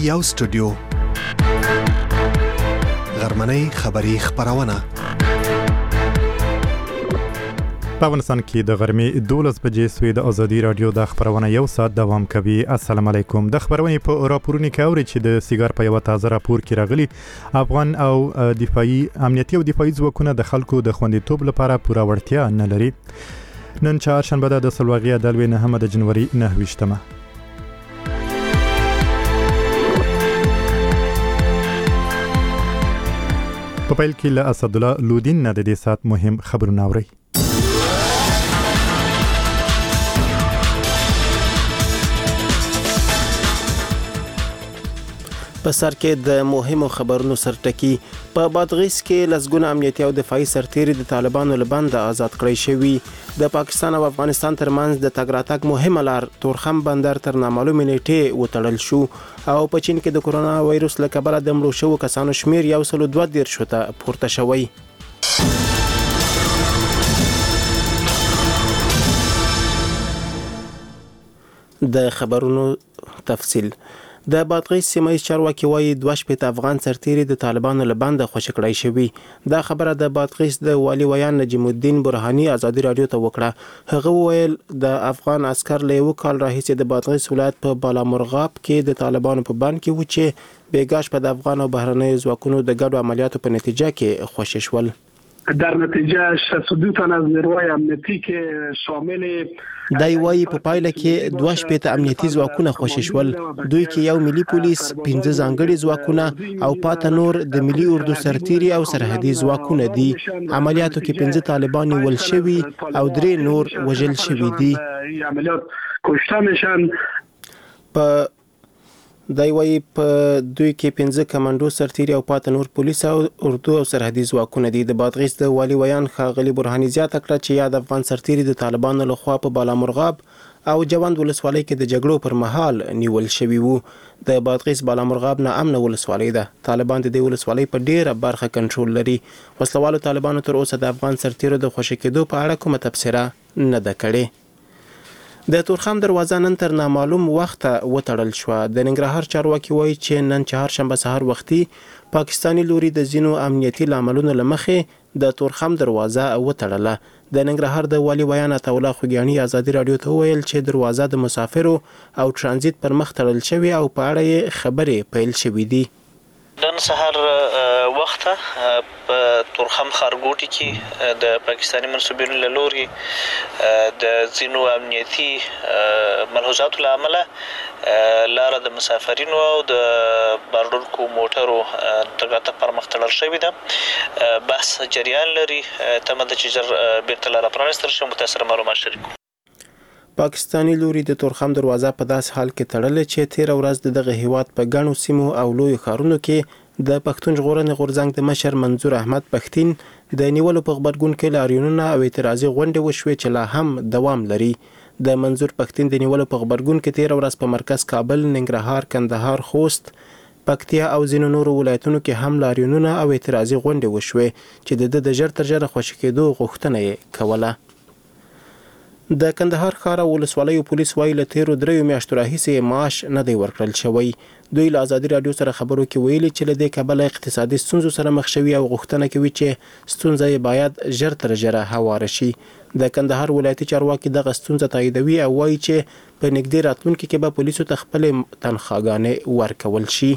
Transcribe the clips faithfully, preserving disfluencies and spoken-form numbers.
یو سټوډیو غرمنۍ خبری خبرونه په افغانستان کې د غرمې دولس بجې سوی د ازادي رادیو د خبرونه یو ساعت دوام کوي. السلام علیکم. د خبرونې په راپورونو کې اوري چې د سیګار په یو تازه راپور کې راغلي افغان او دفاعي امنیتي او دفاعي ځواکونه د خلکو د خوندیتوب لپاره پوره وړتیا نه لري. نن چهارشنبه د سلواغیا د لوی نهمه د جنوري نهه ویشتمه. په پیل کې له اسدالله لودین نه د دې سات مهم خبرونه اوري. په سر کې د مهمو خبرونو سرټکی. په بادغیس کې لسګونه امنیتي او دفاعي سرتیري د طالبانو له بنده آزاد کړی شوي. د پاکستان او افغانستان ترمنځ د تګ راتګ مهمه لار تورخم بندر تر نامعلومې نیټې وتړل شو او په چین کې د کرونا وایروس له کبله د مړو شوو کسانو شمیر یو سل دوه دېرشو ته پورته شوی. د خبرونو تفصیل. د بادغیس سیمه ییز چارواکي وایي دوه شپېته افغان سرتیري د طالبانو له بنده خوشي کړی شوي. دا خبره د بادغیس د والي ویان نجم الدین برهاني ازادي رادیو ته وکړه. هغه وویل د افغان عسكر له یو کال راهیسې د بادغیس ولایت په بالامرغاب کې د طالبانو په بند کې و چې بیګاش په د افغان او بهرنیو ځواکونو د ګډو عملیاتو په نتیجه کې خوشي شول. در نتیجه شصت و دو تن از نیروهای امنیتی که شامل دای وایي په پایله کې دوه شپېته امنیتي ځواکونه خوشي شول. دوی کې یو ملي پولیس، پنځه ځانګړي ځواکونه او پاته نور د ملي اردو سرتیري او سرحدي ځواکونه دي. عملیاتو کې پنځه طالبان نیول شوي او درې نور وژل شوي دي. عملیات کشته میشن. په دای وایي په دوی کې پنځه کمانډو سرتیري او پاته نور پولیس او اردو او سرحدي ځواکونه دي. د بادغیس د والي ویان ښاغلي برهاني زیاته کړه چې یاد افغان سرتیري د طالبانو لخوا په بالامرغاب او جوند ولسوالۍ کې د جګړو پر مهال نیول شوي وو. د بادغیس بالامرغاب نه امن ولسوالۍ ده. طالبان د دې ولسوالۍ په ډیره برخه کنټرول لري. وسلوالو طالبانو تر اوسه د افغان سرتیرو د خوشي کېدو په اړه کومه تبصره نه ده کړې. د تورخم دروازه نن تر نامعلوم وخت وتړل شو. د ننګرهار چارواکي وایي چې نن چهارشنبه سهار وختي پاکستاني لوري د ځینو امنیتي لاملونو له مخې د تورخم دروازه وتړله. د ننګرهار د والي ویان عطا الله خوګیاني ازادي رادیو ته ویل چې دروازه د مسافرو او ترانزیت پر مخ تړل شوی او په اړه یې خبرې پیل شوې دي. نن سهار وخته په تورخم ښارګوټي کې د پاکستاني منسوبینو له لوري د ځینو امنیتي ملحوظاتو له امله لاره د مسافرینو او د بارډونکو موټرو تګ راتګ پر مخ تړل شوې ده. بحث جریان لري. تمه ده چې ژر بیرته لاره پرانیستل شي. متاثره معلومات شریک کړو. پاکستاني لوري د تورخم دروازه په داس حال کې تړلې چې تیر ورځ د دغه هیواد په ګڼو سیمو او لوی ښارونو کې د پښتون ژغورنې غورځنګ د مشر منظور احمد پښتين د نیولو په خبرګون کې لاریونونه او اعتراضي غونډې وشوې چې لا هم دوام لري. د منظور پښتين د نیولو په خبرګون کې تیر ورځ په مرکز کابل، ننګرهار، کندهار، خوست، پکتیا او ځینو نورو ولایتونو کې هم لاریونونه او اعتراضي غونډې وشوې چې د ژر تر ژره خوشي کېدو غوښتنه یې کوله. د کندهار ښار او ولسوالیو پولیس وایي له تیرو دریو میاشتو راهیسې معاش نه دی ورکړل شوی. دوی له ازادي رادیو سره خبرو کې ویلي چې له دې کبله اقتصادي ستونزو سره مخ شوي او غوښتنه کوي چې ستونزه یې باید ژر تر ژره هواره شي. د کندهار ولایتي چارواکي دغه ستونزه تاییدوي او وایي چې په نږدې راتلونکي کې به پولیسو ته خپلې تنخواګانې ورکول شي.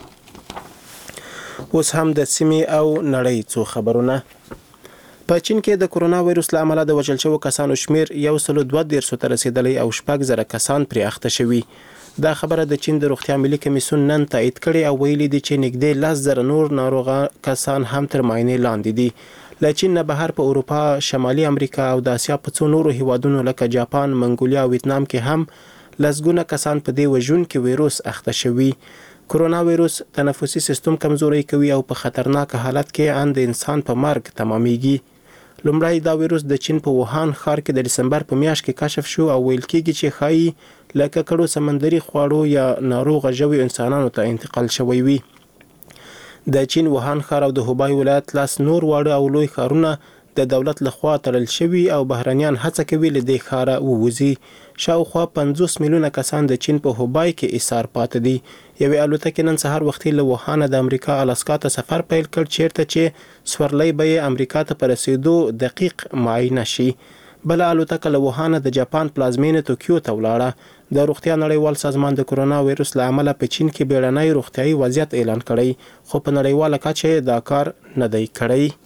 اوس هم د سیمې او نړۍ څو خبرونه. په چین کې د کرونا وایروس له امله د وژل شوو کسانو شمیر یو سل دوه دېرشو ته رسیدلی او شپږ زره کسان پرې اخته شوي. دا خبره د چین د روغتیا ملي کمیسیون نن تایید کړې او ویلي دي چې نږدې لس زره نور ناروغه کسان هم تر معاینې لاندې دي. له چین نه بهر په اروپا، شمالي امریکا او د اسیا په څو نورو هیوادونو لکه جاپان، منګولیا او ویتنام کې هم لسګونه کسان په دې وژونکي وایروس اخته شوي. کرونا وایروس تنفسي سیستم کمزوری کوي او په خطرناک حالت کې ان د انسان په مرګ تمامېږي. لومړی دا وایروس د چین په ووهان ښار کې د دسمبر په میاشت کې کشف شو او ویل کېږي چې ښایي له ککړو سمندري خواړو یا ناروغه ژویو انسانانو ته انتقال شوی وي. د چین ووهان ښار او د هوبای ولایت لاس نور واړه او لوی ښارونه د دولت لخوا تړل شوي او بهرنیان هڅه کوي له دې ښاره ووځي. شاوخوا پنځوس میلیونه کسان د چین په هوبای کې ایثار پاتې دي. یوې الوتکې نن سهار وختي له ووهانه د امریکا الاسکا ته سفر پیل کړ، چیرته چې سورلی به یې امریکا ته په رسیدو دقیق معاینه شي. بل الوتکه له ووهانه د جاپان پلازمینې توکیو ته ولاړه. د روغتیا نړیوال سازمان د کرونا وایروس له امله په چین کې بیړنی روغتیايي وضعیت اعلان کړی، خو په نړیواله کچه دا کار نه دی کړی.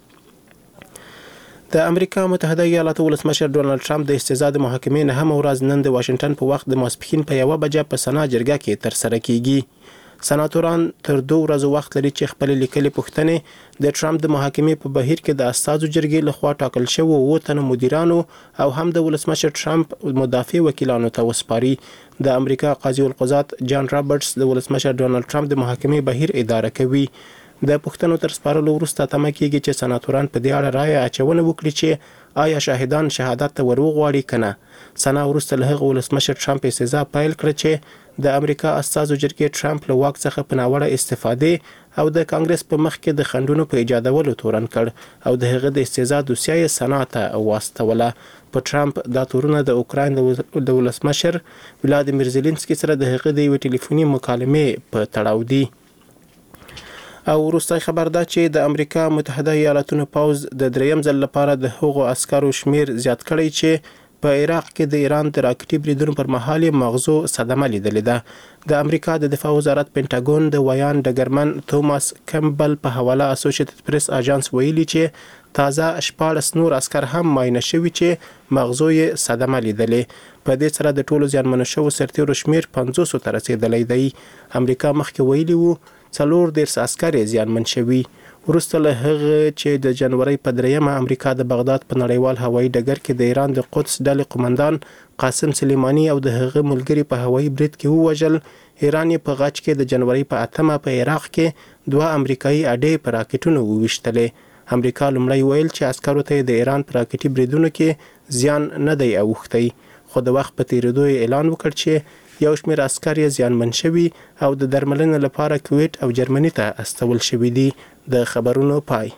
د امریکا متحده ایالاتو ولسمشر ډونالد ټرمپ د استزاد محاکمې نه هم ورځ نن د واشنگټن په وخت د ماسپښین په یوه بجه په سنا جرګه کې ترسره کیږي. سناتوران تر دوه ورځو وخت لري چې خپل لیکلي پوښتنې د ټرمپ د محاکمې په بهیر کې د استازو جرګې لخوا ټاکل شوو اووه تنه مدیرانو او هم د ولسمشر ټرمپ مدافع وکیلانو ته وسپاري. د امریکا قاضي القضات جان رابرټس د ولسمشر ډونالد ټرمپ د محاکمې بهیر اداره کوي. د پوښتنو تر سپارلو وروسته تمه کیږي چې سناتوران په دې اړه رایه اچونه وکړي چې آیا شاهدان شهادت ته ور وغواړي کنه. سنا وروسته له هغه ولسمشر ټرمپ استزا پیل کړ چې د امریکا استازو جرګې ټرمپ له واک څخه په ناوړه استفاده او د کانګرس په مخ کې د خنډونو په ایجادولو تورن کړ او د هغه د استزا دوسیه سنا ته واستوله. په ټرمپ دا تورونه د اوکراین د ولسمشر ولادیمیر زيلنسکي سره د هغه د یو ټلیفوني مکالمې په تړاو دي. او وروستی خبر دا چې د امریکا متحده ایالاتونو پوځ د دریم ځل لپاره د هغو عسکرو شمیر زیات کړی چې په عراق کې د ایران د راکټي بریدونو پر مهال مغزو صدمه لیدلې ده. د امریکا د دفاع وزارت پینټاګون د ویان ډګرمن توماس کمبل په حواله اسوسییټډ پریس اژانس ویلي چې تازه شپاړس نور عسكر هم معاینه شوي چې مغزو یې صدمه لیدلې. په دې سره د ټولو زیانمنو شوو سرتیرو شمیر پنځوس ته رسیدلی دی. امریکا مخکې ویلي وو څلور دیرش عسکر یې زیانمن شوي. وروسته له هغه چې د جنوري په دریمه امریکا د بغداد په نړیوال هوایي ډګر کې د ایران د قدس ډلې قومندان قاسم سلیمانی او د هغه ملګري په هوایي برید کې ووژل، ایران یې په غچ کې د جنوري په اتمه په عراق کې دوه امریکایي اډې په راکټونو وویشتلې. امریکا لومړی ویل چې عسکرو ته د ایران په راکټي بریدونو کې زیان نه دی اوښتی، خو د وخت په تیریدو اعلان وکړ چې یو شمېر عسکر یې زیانمن شوي او د درملنې لپاره کویت او جرمني ته استول شوي دي. د خبرونو پای.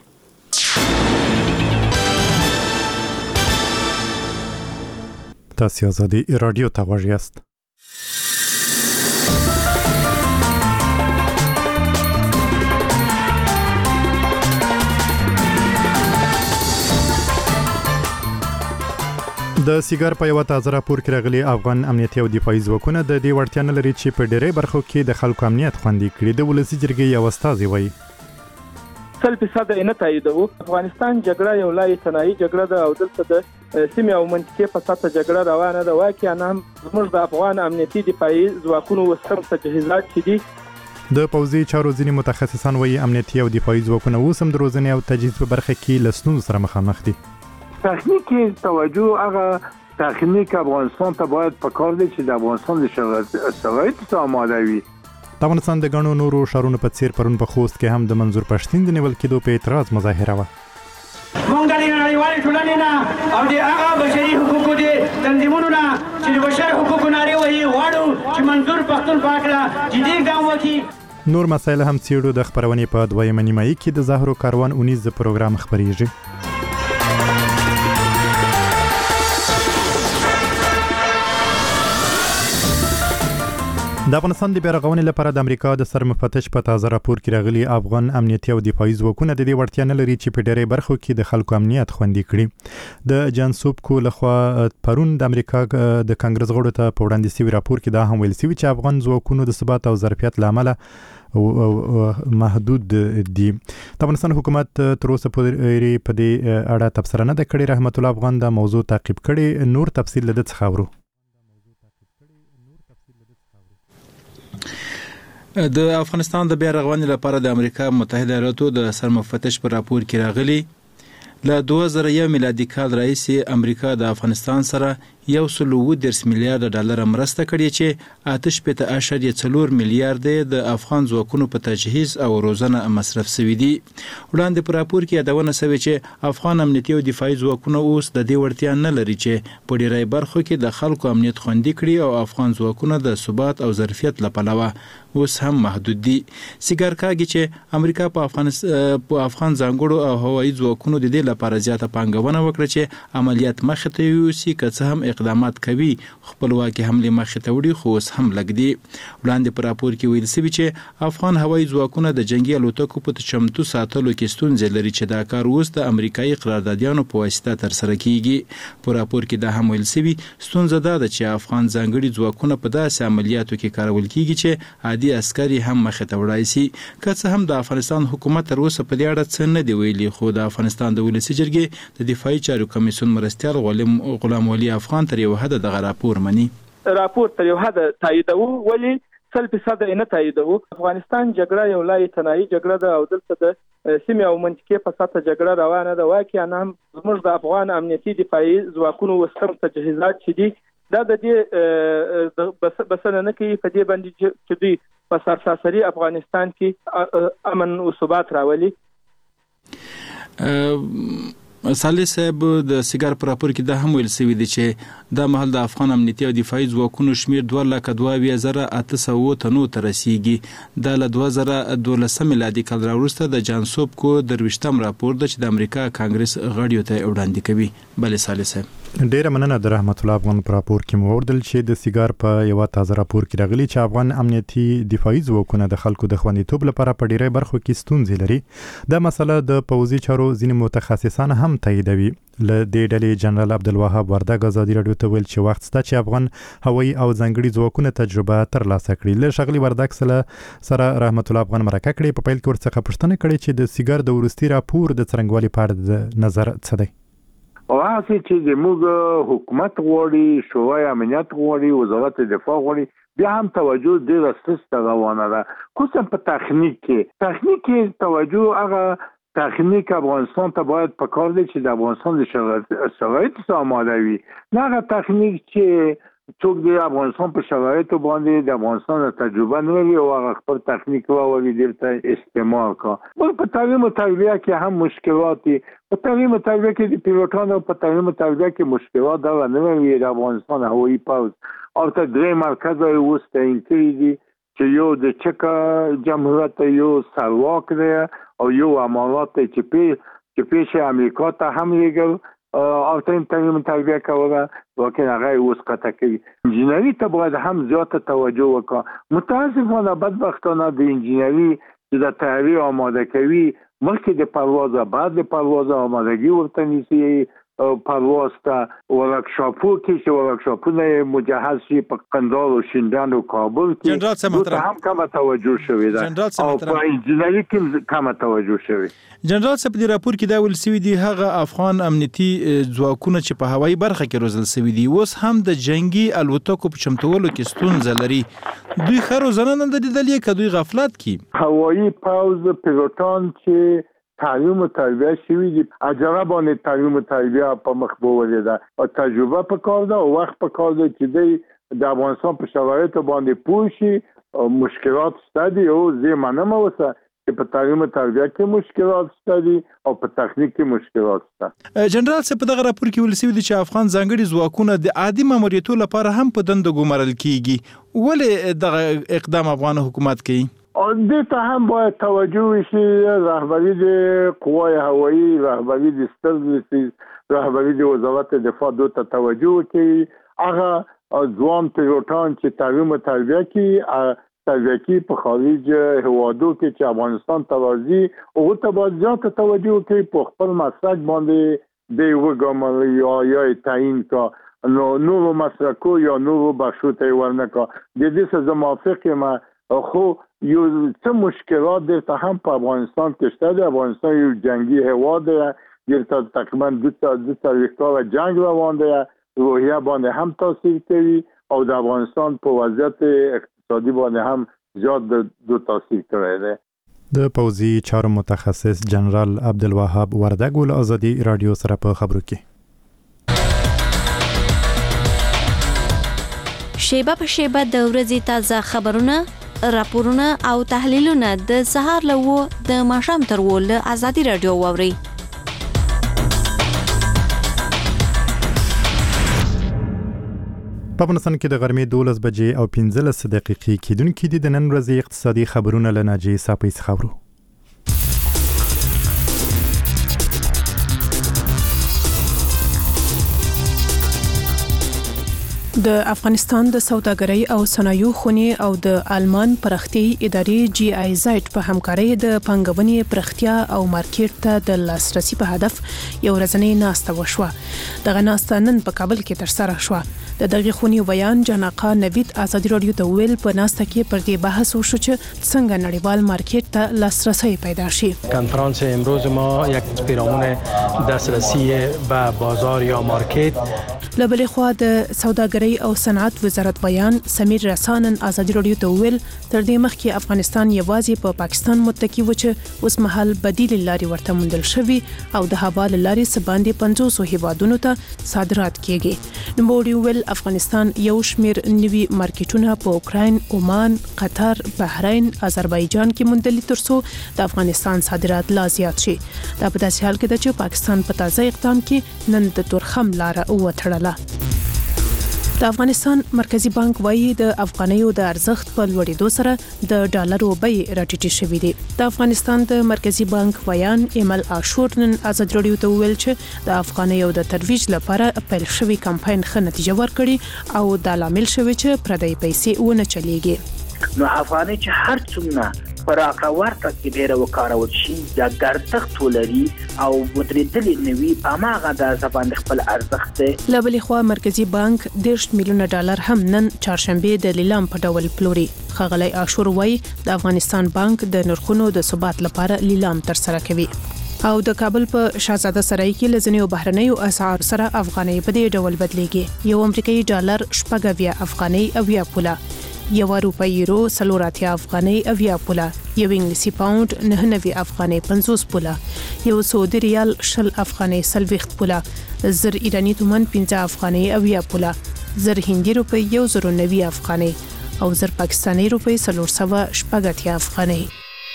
تاسو آزادي رادیو ته غوږ یاست. د سیګار په یو تازه راپور کې راغلي افغان امنیتي او دفاعي ځواکونه د دې وړتیا نه لري چې په ډېرې برخو کې د خلکو امنیت خوندي کړي. د ولسي جرګې یو استازی وایي سل فیصد نه تاییدوو. افغانستان جګړه یو لای تنایي جګړه ده او دلته د سیمې او منطقې په سطح جګړه روانه ده. واقعا هم زموږ د افغان امنیتي دفاعي ځواکونو وسم تجهیزات چې دي د پوځي چارو ځینې متخصصان وایي امنیتي او دفاعي ځواکونه اوس هم د روزنې او تجهیز په برخه کې له ستونزو سره مخامخ دي. تکنیکی توجه هغه تکنیک افغانستان ته باید پکار دی چې د افغانستان د شرایطو ته آماده وي. د افغانستان د غنو نورو شهرونو په څیر پرون په خوست کې هم د منظور پښتين د نیول کېدو په اعتراض مظاهره وه. مونږ د نړیوالې ټولنې نه او د هغه بشري حقوقو د تنظیمونو نه چې د بشر حقوقو نارې وهي غواړو چې منظور پښتون په هکله جدي ګام وکړي. نور مسایل هم څېړو. د خپرونې په دویمه نیمایي کې د زهرو کاروان اونیز پروګرام خپریږي. د افغانستان د بیارغونې لپاره د امریکا د سرمفتش په تازه راپور کې راغلي افغان امنیتي او دفاعي ځواکونه د دې وړتیا نه لري چې په ډېرې برخو کې د خلکو امنیت خوندي کړي. د جانسوبکو لخوا پرون د امریکا د کانګرس غړو ته په وړاندې شوي راپور کې دا هم ویل شوي چې افغان ځواکونو د ثبات او ظرفیت له امله محدود دي. د افغانستان حکومت تر اوسه پورې په دې اړه تبصره نه ده کړې. رحمت الله افغان د موضوع تعقیب کړي. نور تفصیل له ده څخه اورو. د افغانستان د بیا رغونې لپاره د امریکا متحده ایالاتو د سرمفتش په راپور کې راغلي له دوه زره یو میلادي کال راهیسې امریکا د افغانستان سره یو سل اووه دېرش میلیارډ ډالر مرسته کړې چې اته شپېته اعشاریه څلور میلیارډ د افغان ځواکونو په تجهیز او روزنه مصرف شوي دي. وړاندې په راپور کې یادونه شوې چې افغان امنیتي او دفاعي ځواکونه اوس د دې وړتیا نه لري چې په ډیری برخو کې د خلکو امنیت خوندي کړي او افغان ځواکونه د ثبات او ظرفیت له پلوه اوس هم محدود دي. سیګار کاږي چې امریکا په افغانستان په افغان ځانګړو او هوایي ځواکونو د دې لپاره زیاته پانګونه وکړه چې عملیات مخې ته یوسي، که څه هم اقدامات کوي خپلواکي حملې مخې ته وړي، خو اوس هم لږ دي. وړاندې په راپور کې ویل شوي چې افغان هوایي ځواکونه د جنگي الوتکو په چمتو ساتلو کې ستونزې لري چې دا کار اوس د امریکایي قراردادیانو په واسطه ترسره کیږي. په راپور کې دا هم ویل شوي ستونزه دا ده چې افغان ځانګړي ځواکونه په داسې عملیاتو کې کارول کیږي چې عادي عسکري هم مخې ته وړای شي. که څه هم د افغانستان حکومت تر اوسه په دې اړه څه نه دی ویلي، خو د افغانستان د ولسي جرګې د دفاعي چارو کمیسیون مرستیال غلام ولی افغان تر یو حد دغه راپور مني. راپور تر یو حد تاییدوه، ولی سل فیصد یې نه تاییدوه. افغانستان جګړه یو لای تنهایی جګړه ده او دلته د سیمې او منطقې په سطحه جګړه روانه ده. واقعا هم زموږ د افغان امنیتي دفاعي ځواکونو اوس کم تجهیزات چې دي دا د دې بسنه نه کوي په دې باندې چې دوی په سرتاسري افغانستان کې امن او ثبات راولي. صالح صاحب د سیګار په راپور کې دا هم ویل شوي دي چې دا مهال د افغان امنیتي او دفاعي ځواکونو شمیر دوه لکه دوه اویا زره اته سوه تنو ته رسیږي. دا له دوه زره دولسم میلادي کال راوروسته د جانسوب کو درویشتم راپور ده چې د امریکا کانګرس غړیو ته وړاندې کوي. بلې صالح صاحب ډیره مننه د رحمت الله افغان په راپور کې مو وردل چې د سیګار په یو تازه راپور کې راغلي چې افغان امنیتي دفاعي ځواکونه د خلکو د خوندیتوب لپاره په ډیری برخو کې ستونزې لري. دا مسله د پوځي چارو ځینې متخصصان هم تاییدوي. له دې ډلې جنرال عبدالوهاب وردګ ازادي راډیو ته ویل چې وخت شته چې افغان هوایي او ځانګړي ځواکونه تجربه ترلاسه کړي. له ښاغلي وردګ سره سره رحمت الله افغان مرکه کړې. په پیل کې ورڅخه پوښتنه کړې چې د سیګار د وروستي راپور د څرنګوالي په اړه د نظر څه دی؟ او هغه چې زموږ حکومت غواړي، شورای امنیت غواړي، وزارت دفاع غواړي، بیا هم توجه ډېره سسته روانه ده. خصوصا په تخنیک کې تخنیک کې توجه هغه تخنیک افغانستان ته باید په کار دی چې د افغانستان د شرایطو سره آماده وي. نه هغه تخنیک چې څوک د افغانستان په شرایطو باندې د افغانستان د تجربه نه لري او هغه خپل تخنیک راوړي دلته استعمال کړي. بل په تعلیم او تربیه کې هم مشکلات دي. په تعلیم او تربیه کې د پیلوټانو په تعلیم او تربیه کې مشکلات دا نه لري. د افغانستان هوایي پوځ او ته درې مرکز اوس تعیین کړي دي چې یو د چکا جمهوریت یو سلواک دی او یو امارات چې پی چې پیش امریکا ته هم لګل او تیم تعلیم تربیه کوله، واقعا هغه اوس قطع کوي. انجینری ته باید هم زیاته توجه وکړه. متاسفانه بدبختانه د انجینری چې د تیاری آماده کوي مخکې د پرواز بعد د پرواز آمادگی ورته نیسي. پرواز ته ورکشاپو کې چې ورکشاپونه مجهز شي په قندهار او شینډان او کابل کې جنرال صاحب محترم هم کومه توجه شوې ده او په انجینری کې کومه توجه شوې. جنرال صاحب د راپور کې دا ویل شوی دی هغه افغان امنیتي ځواکونه چې په هوایي برخه کې روزل شوی دي اوس هم د جنگي الوتکو په چمتولو کې ستونزه لري. دوی خو روزنه نه لیدلې که دوی غفلت کوي. هوایي پوځ پیلوټان چې تعلیم و تربیه شوی دي اجازه باندې تعلیم و تربیه په مخ بوولې ده او تجربه په کار ده او وخت په کار ده چې دی د افغانستان په شرایطو باندې پوه شي. مشکلات شته دي او زه منم اوسه چې په تعلیم و تربیه کې مشکلات شته دي او په تخنیک کې مشکلات شته. جنرال صاحب په دغه راپور کې ویل شوی دی چې افغان ځانګړي ځواکونه د عادي ماموریتو لپاره هم په دنده ګمارل کیږي. ولې دغه اقدام افغان حکومت کوي؟ دې ته هم باید توجه وشي. رهبری د قوای هوایی، رهبری د ستر رهبری د وزارت دفاع دوی ته توجه وکړي. هغه ځوان پیلوټان چې تعلیم و تربیه کوي تربیه کوي په خارج هیوادو کې چې افغانستان ته راځي هغو ته باید زیاته توجه وکړي. په خپل مسلک باندې دی وګماري یا یا تعیین کا نو نورو مسلکو یا نورو بخشو ته ورنه کا. د دې سره موافق یم خو یو څه مشکلات دلته هم په افغانستان کې شته دي. افغانستان یو جنگي هیواد دی، دلته تقریبا دوه څلوېښت کاله جنګ روان دی، روحیه باندې هم تاثیر کوي او د افغانستان په وضعیت اقتصادي باندې هم زیات د تاثیر کړی دی. د پوځي چارو متخصص جنرال عبدالوهاب وردګ ول ازادي رادیو سره په خبرو کې شیبه په شیبه د ورځې تازه خبرونه، راپورونه او تحلیلونه د سهار له و د ماښام تر و له ازادي رادیو واوري. په افغانستان کې د غرمې دولس بجې او پنځلس دقیقې کېدونکې دي. د نن ورځې اقتصادي خبرونه له ناجیې صافۍ څخه اورو. د افغانستان د سوداګرۍ او صنایعو خونې او د آلمان پراختیايي ادارې جی آی زیډ په همکارۍ د پانګونې پراختیا او مارکیټ ته د لاسرسي په هدف یو ورځنۍ ناسته وشوه. دغه ناسته نن په کابل کې ترسره شوه. د دغه خونې ویان جناقا نوید ازادي رادیو ته ویل په ناسته کې پر دې بحث وشو چې څنګه نړیوال مارکیټ ته لاسرسی پیدا شي. کنفرانس امروز ما یک پیرامون دسترسی به بازار یا مارکیټ. لبلې خوا د سوداګرۍ او صنعت وزارت بیان سمیر رسانن ازادي رادیو ته ویل تر دې مخکې افغانستان یوازې په پاکستان متکی و چې اوس مهال بدیل لاري ورته موندل شوی او د هوا لاري سباندې پنځوس هیوادونو ته صادرات کیږي. نوموړي ویل افغانستان یو شمیر نوي مارکیټونه په اوکراین، عمان، قطر، بحرین، آذربایجان کې موندل ترڅو د افغانستان صادرات لا زیات شي. دا په داسې حال کې ده چې پاکستان په تازه اقدام کې نن د تورخم لار وتړله. د افغانستان مرکزی بانک وایي د افغانیو د ارزښت په لوړېدو سره د ډالرو بیې راټیټې شوې دي. د افغانستان د مرکزی بانک ویان ایمل عاشور نن ازادي رادیو ته ویل چې د افغانیو د ترویج لپاره پیل شوی کمپاین ښه نتیجه ورکړي او د لامل شوی چې پردی پیسې ونه چلیږي. نو افغاني چې هر څومره پراکا ورته کې ډیره وکارول شي د ګرځښت ولري او مدریدلې نوي اماغه د ځبان خپل ارزښت دی. لبلې خوا مرکزی بانک دېرش میلیونه ډالر هم نن چهارشنبه د لیلام په ډول پلوري. ښاغلی عاشور وایي د افغانستان بانک د نرخونو د ثبات لپاره لیلام ترسره کوي. او د کابل په شاهزاده سرای کې لزنیو بهرنیو اسعار سره افغاني په دې ډول بدلېږي. یو امریکایي ډالر شپږ اویا افغاني اویا پوله، یو روپۍ یورو څلور اتیا افغاني اویا پوله، یو انګلیسي پاوند نه نوي افغاني پنځوس پوله، یو سعودي ریال شل افغاني سلويخت پوله، زر ایرانی تومان پنځه افغاني اویا پوله، زر هندي روپۍ یو زر نوي افغاني او زر پاکستاني روپۍ څلور سوه شپږ اتیا افغاني.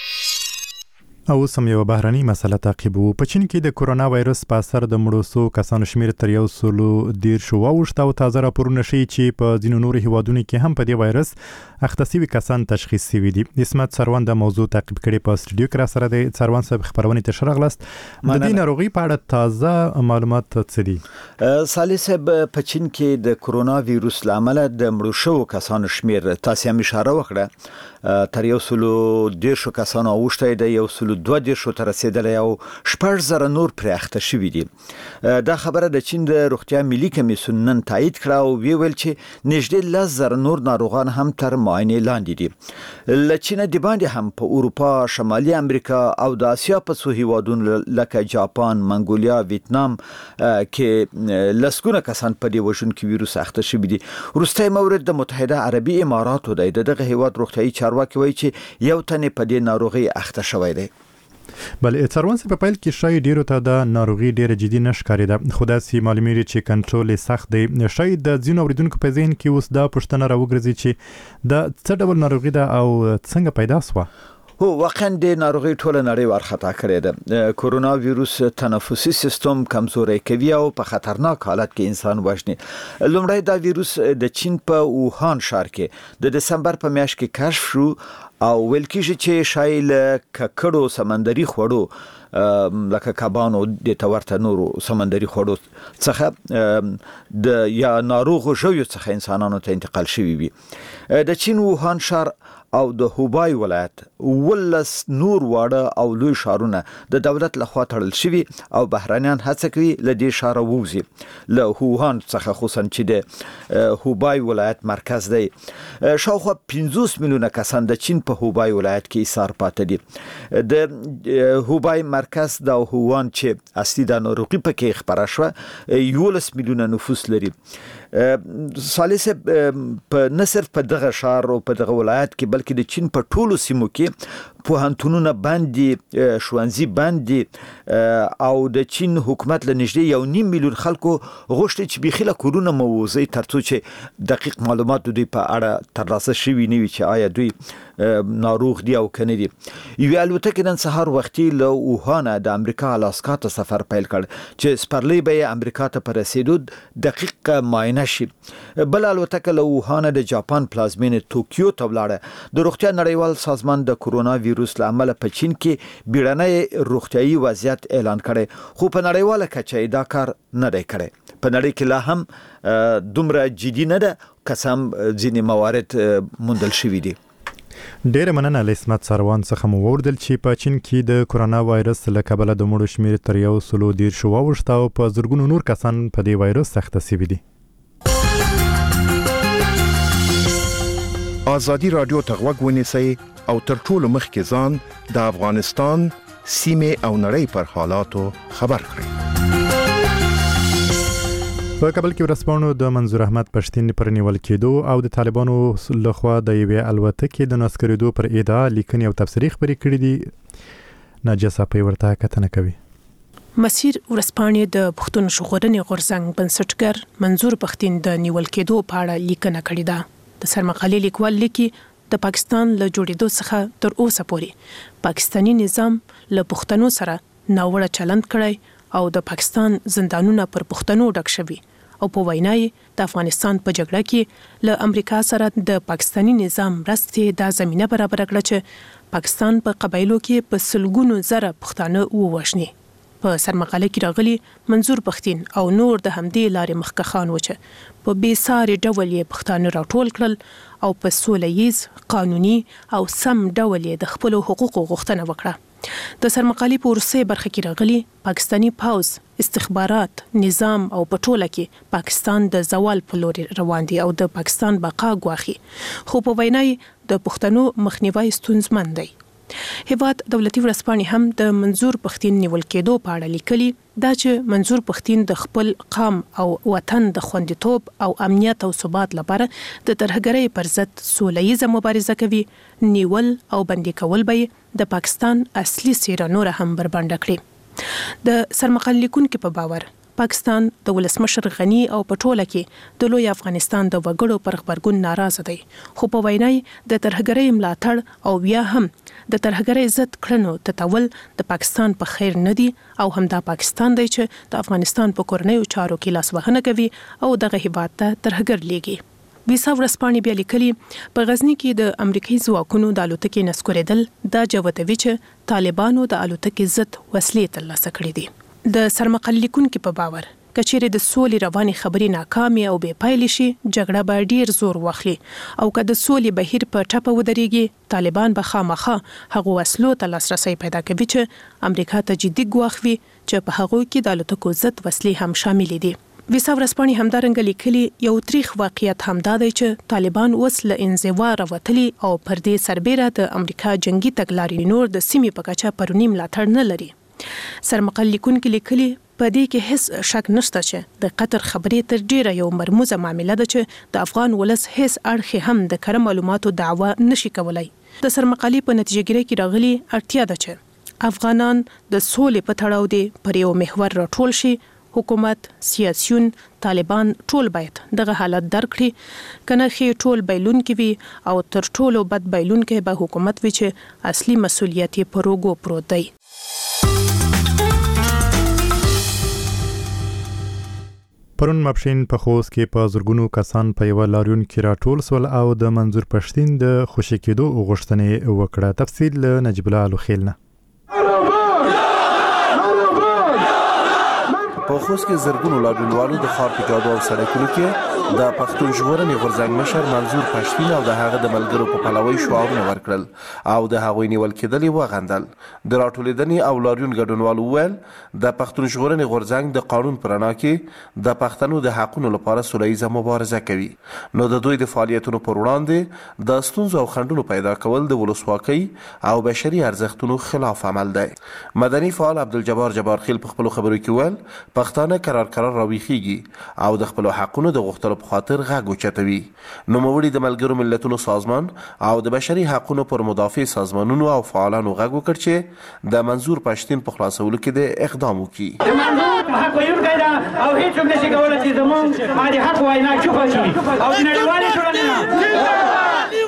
او سم یو بهرني مسله تعقیبو. په چین کې د کورونا وایرس په اثر د مړو سو کسانو شمیر تر یو سلو ډیر شو واوښت او تازه راپورونه ښیي چې په ځینو نورو هیوادونو کې هم په دې وایرس اخته شوي کسان تشخیص شوي دي. اسمت سروان د موضوع تعقیب کړي په استودیو کې را سره دی. سروان صاحب خبرونه ته شرغلست د دې ناروغي په اړه تازه معلومات څه دي؟ صالح صاحب په چین کې د کورونا وایرس لامل د مړو شو کسانو شمیر تاسو هم اشاره وکړه تر یو سلو ډیر شو کسانو اوښته د یو سلو دوه دېرش ته رسیدلی او شپږ زره نور پرې اخته شوي دي. دا خبره د چین د روغتیا ملي کمیسیون نن تایید کړه او ویل چې نږدې لس زره نور ناروغان هم تر معاینې لاندې دي. له چین د باندې هم په اروپا، شمالي امریکا او د اسیا په څو هیوادونو لکه جاپان، منګولیا، ویتنام کې لسګونه کسان په دې وژونکي ویروس اخته شوي دي. وروستی مورد د متحده عربي اماراتو دی. دغه هیواد روغتیايي چارواکي وایي چې یو تن په دې ناروغي اخته شوی دی. بلې څاروان په پیل کې شاید ډیرو ته د ناروغي ډیره جدي نشکارېده، خو داسې معلومیږي چې کنټرول یې سخت دی. شاید د ځینو اوریدونکو په ذهن کې اوس دا پوښتنه راوګرځي چې دا څه ډول ناروغي ده او څنګه پیدا شوه؟ هو واقعا د ناروغي ټوله نړۍ ورخطا کړې ده. کورونا ویروس تنفسي سیستم کمزوري کوي او په خطرناک حالت کې انسان وژني. لومړی دا ویروس د چین په ووهان ښار کې د دسمبر په میاشت کې کشف شو او ویل کېږي چې شاید له ککړو سمندري خوړو لکه کبانو د تورته نورو سمندري خوړو څخه د یا ناروغ ژویو څخه انسانانو ته انتقال شوی وي. د چین ووهان ښار او د هوبای ولایت ولس نور واړه او لوی ښارونه د دولت لخوا تړل شوي او بهرانيان هڅه کوي له دې ښاره ووځي. له ووهان څخه خصوصا چې د هوبای ولایت مرکز دی شاوخوا پنځوس میلیونه کسان د چین په هوبای ولایت کې ایثار پاتې دي. د هوبای مرکز د هوان چې اصلي د ناروغي پکې خبره شوه یولس میلیونه نفوس لري. سالسه په نصر په دغه شهر او په دغه ولایت کې بلکې د چین په ټولو سیمو کې پوهنتونونه باندې شوانزي باندې او د چین حکومت له نږدې یو نیم میلیون خلکو غوښتي چې بخیله کورونا موضوع ترڅو چې دقیق معلومات دوی په اړه ترلاسه شوي نه وي چې آیا دوی ناروغ دي او کنه دي. یو الوتکه نن سهار وختي له ووهان د امریکا الاسکا ته سفر پیل کړ چې سپرلی به امریکا ته پر رسیدو دقیق معاینه شي. بل الوتکه له ووهان د جاپان پلازمینه توکیو ته ولاړه. د روغتیا نړیوال سازمان د کورونا ویروس لامل په چین کې بیړنۍ روغتیايي وضعیت اعلان کړي خو په نړیواله کچه دا کار نه دی کړی. په نړۍ کې لا هم دومره جدي نه ده قسم ځینې موارد موندل شوي دي. ډیره مننه له اسمت سروان څخه مو وردل چې په چین کې د کورونا وایرس له کبله د مړو شمیر تر یو سلو دېرش واوښته او په زرګونو نور کسان په دې وایرس اخته شوي دي. ازادي رادیو ته غوږ ونیسئ او تر ټولو مخکې ځان د افغانستان سیمې او نړۍ پر حالاتو خبر کړئ. په کابل کې ورسپانو د منظور احمد پښتين پر نیول کېدو او د طالبانو لخوا د یوې الوتکې د ناسکریدو پر ادعا لیکنې او تفسیری خبرې کړې دي. ناجسه په ورته کتنه کوي. مسیر ورسپانې د پښتون ژغورنې غورځنګ بنسټګر منظور پښتين د نیول کېدو په اړه لیکنه کړې ده. د سرمقالې لیکوال لیکي د پاکستان له جوړېدو څخه تر اوسه پورې پاکستانی نظام له پښتنو سره ناوړه چلند کړی او د پاکستان زندانونه پر پښتنو ډک شوي او په وینای د افغانستان په جګړه کې له امریکا سره د پاکستانی نظام مرستې د زمينه برابر کړه چې پاکستان په قبایلو کې په سلګونو زره پښتانه ووژني. په سرمقاله کې راغلي منظور پښتين او نور د همدې لارې مخکخان و چې په بې ساري ډول یې پښتانه راټول کړل او په سولهییز قانوني او سم ډول یې د خپل حقوقو غوښتنه وکړه. د سرمقالې په ورسې برخه کې راغلي پاکستانی پاوز استخبارات نظام او پټوله کې پاکستان د زوال په لور روان دي او د پاکستان بقا غواخي خو په وینای د پښتنو مخنیوي ستونزمن دی. هیواد دولتي ورسپانې هم د منظور پښتين نیول کېدو په اړه لیکلي دا چې منظور پښتين د خپل قام او وطن د خوندیتوب او امنیت او ثبات لپاره د ترهګرۍ پر ضد سولهییزه مبارزه کوي. نیول او بندي کول به د پاکستان اصلي څیره نور هم بربنډ کړي. د سرمقال لیکونکو په باور پاکستان د ولسمشر غنی او پټوله کې د لوی افغانستان د وګړو پر خبرګون ناراضه دی خو په وینای د ترهګرۍ ملاتړ او بیا هم د ترهګرۍ ضد کړنو تطول د پاکستان په خیر نه دی او هم دا پاکستان دی چې د افغانستان په کورنیو چارو کې لاسوهنه کوي او دغه هیواد ته ترهګر لیږي. ویسا ورسپانې بیا لیکلي په غزنی کې د امریکایي ځواکونو د الوتکې نسکورېدل دا جوتوي چې طالبانو د الوتکې ضد وسلې ترلاسه کړې دي. د سرمقال لیکونکو په باور کچېره د سولې رواني خبرې ناکامې او بې پایلې شي جګړه به ډیر زور واخلي او که د سولې بهیر په ټپه ودرېږي طالبان به خامخا هغه وسلو ته لاسرسي پیدا کوي چې امریکا ته جدي ګواښ وي چې په هغه کې د الوتکو ضد وسلې هم شامل دي. ویسا ورسپانې همدارنګه لیکلي یو تاریخ واقعیت همدا دی چې طالبان اوس له انزوا راوتلي او پر دې سربېره د امریکا جنگي تګلارې نور د سیمې په کچه پرونی ملاتړ نه لري. سرمقال لیکونکو لیکلي په دې کې هیڅ شک نشته چې د قطر خبرې تر ډیره یو مرموزه معامله ده چې د افغان ولس هیڅ اړخ هم د کره معلوماتو دعوه نشي کولای. د سرمقالې په نتیجه کې راغلي اړتیا ده چې افغانان د سولې په تړاو دي پر یو محور راټول شي. حکومت سیاسيون طالبان ټول باید دغه حالت درک کړي کنه خې ټول بیلون کې وي او تر ټولو بد بیلون کې به حکومت وي چې اصلي مسولیت یې پروګو پروت دی. پرون ماپښین په خوست کې په زرګونو کسان په یو لاریون کې راټول سول او د منظور پښتين د خوشی کېدو غوښتنې وکړه. تفصیل نجیب الله الخیل نه. په خوست کې زرګونو لاډونوالو د ښار په جادو او سړکونو کې د پښتون ژغورنې غورځنګ مشر منظور پښتین او د هغه د ملګرو په پلوۍ شعارونه ورکړل او د هغوی نیول کېدل وغندل. د راټولېدنې او لاریون ګډونوالو وویل د پښتون ژغورنې غورځنګ د قانون په رڼا کې د پښتنو د حقونو لپاره سوله ییزه مبارزه کوي. نو د دوی د فعالیتونو پر وړاندې د ستونزو او خنډونو پیدا کول د ولسواکۍ او بشري ارزښتونو خلاف عمل دی. مدني فعال عبدالجبار جبارخیل په خپلو خبرو کې وویل پښتانه قرار قرار راویښیږي او د خپلو حقونو د غوښتلو په خاطر غږ اوچتوي. نوموړي د ملګرو ملتونو سازمان او د بشري حقونو پر مدافع سازمانونو او فعالانو غږ وکړ چې د منظور پښتین په خلاصولو کې د اقدام وکړي. د منظور حق ویونکی ده او هیڅوک نشي کولی چې زموږ باندې حق وینا چوپه شي او د نړیوالې ټولنې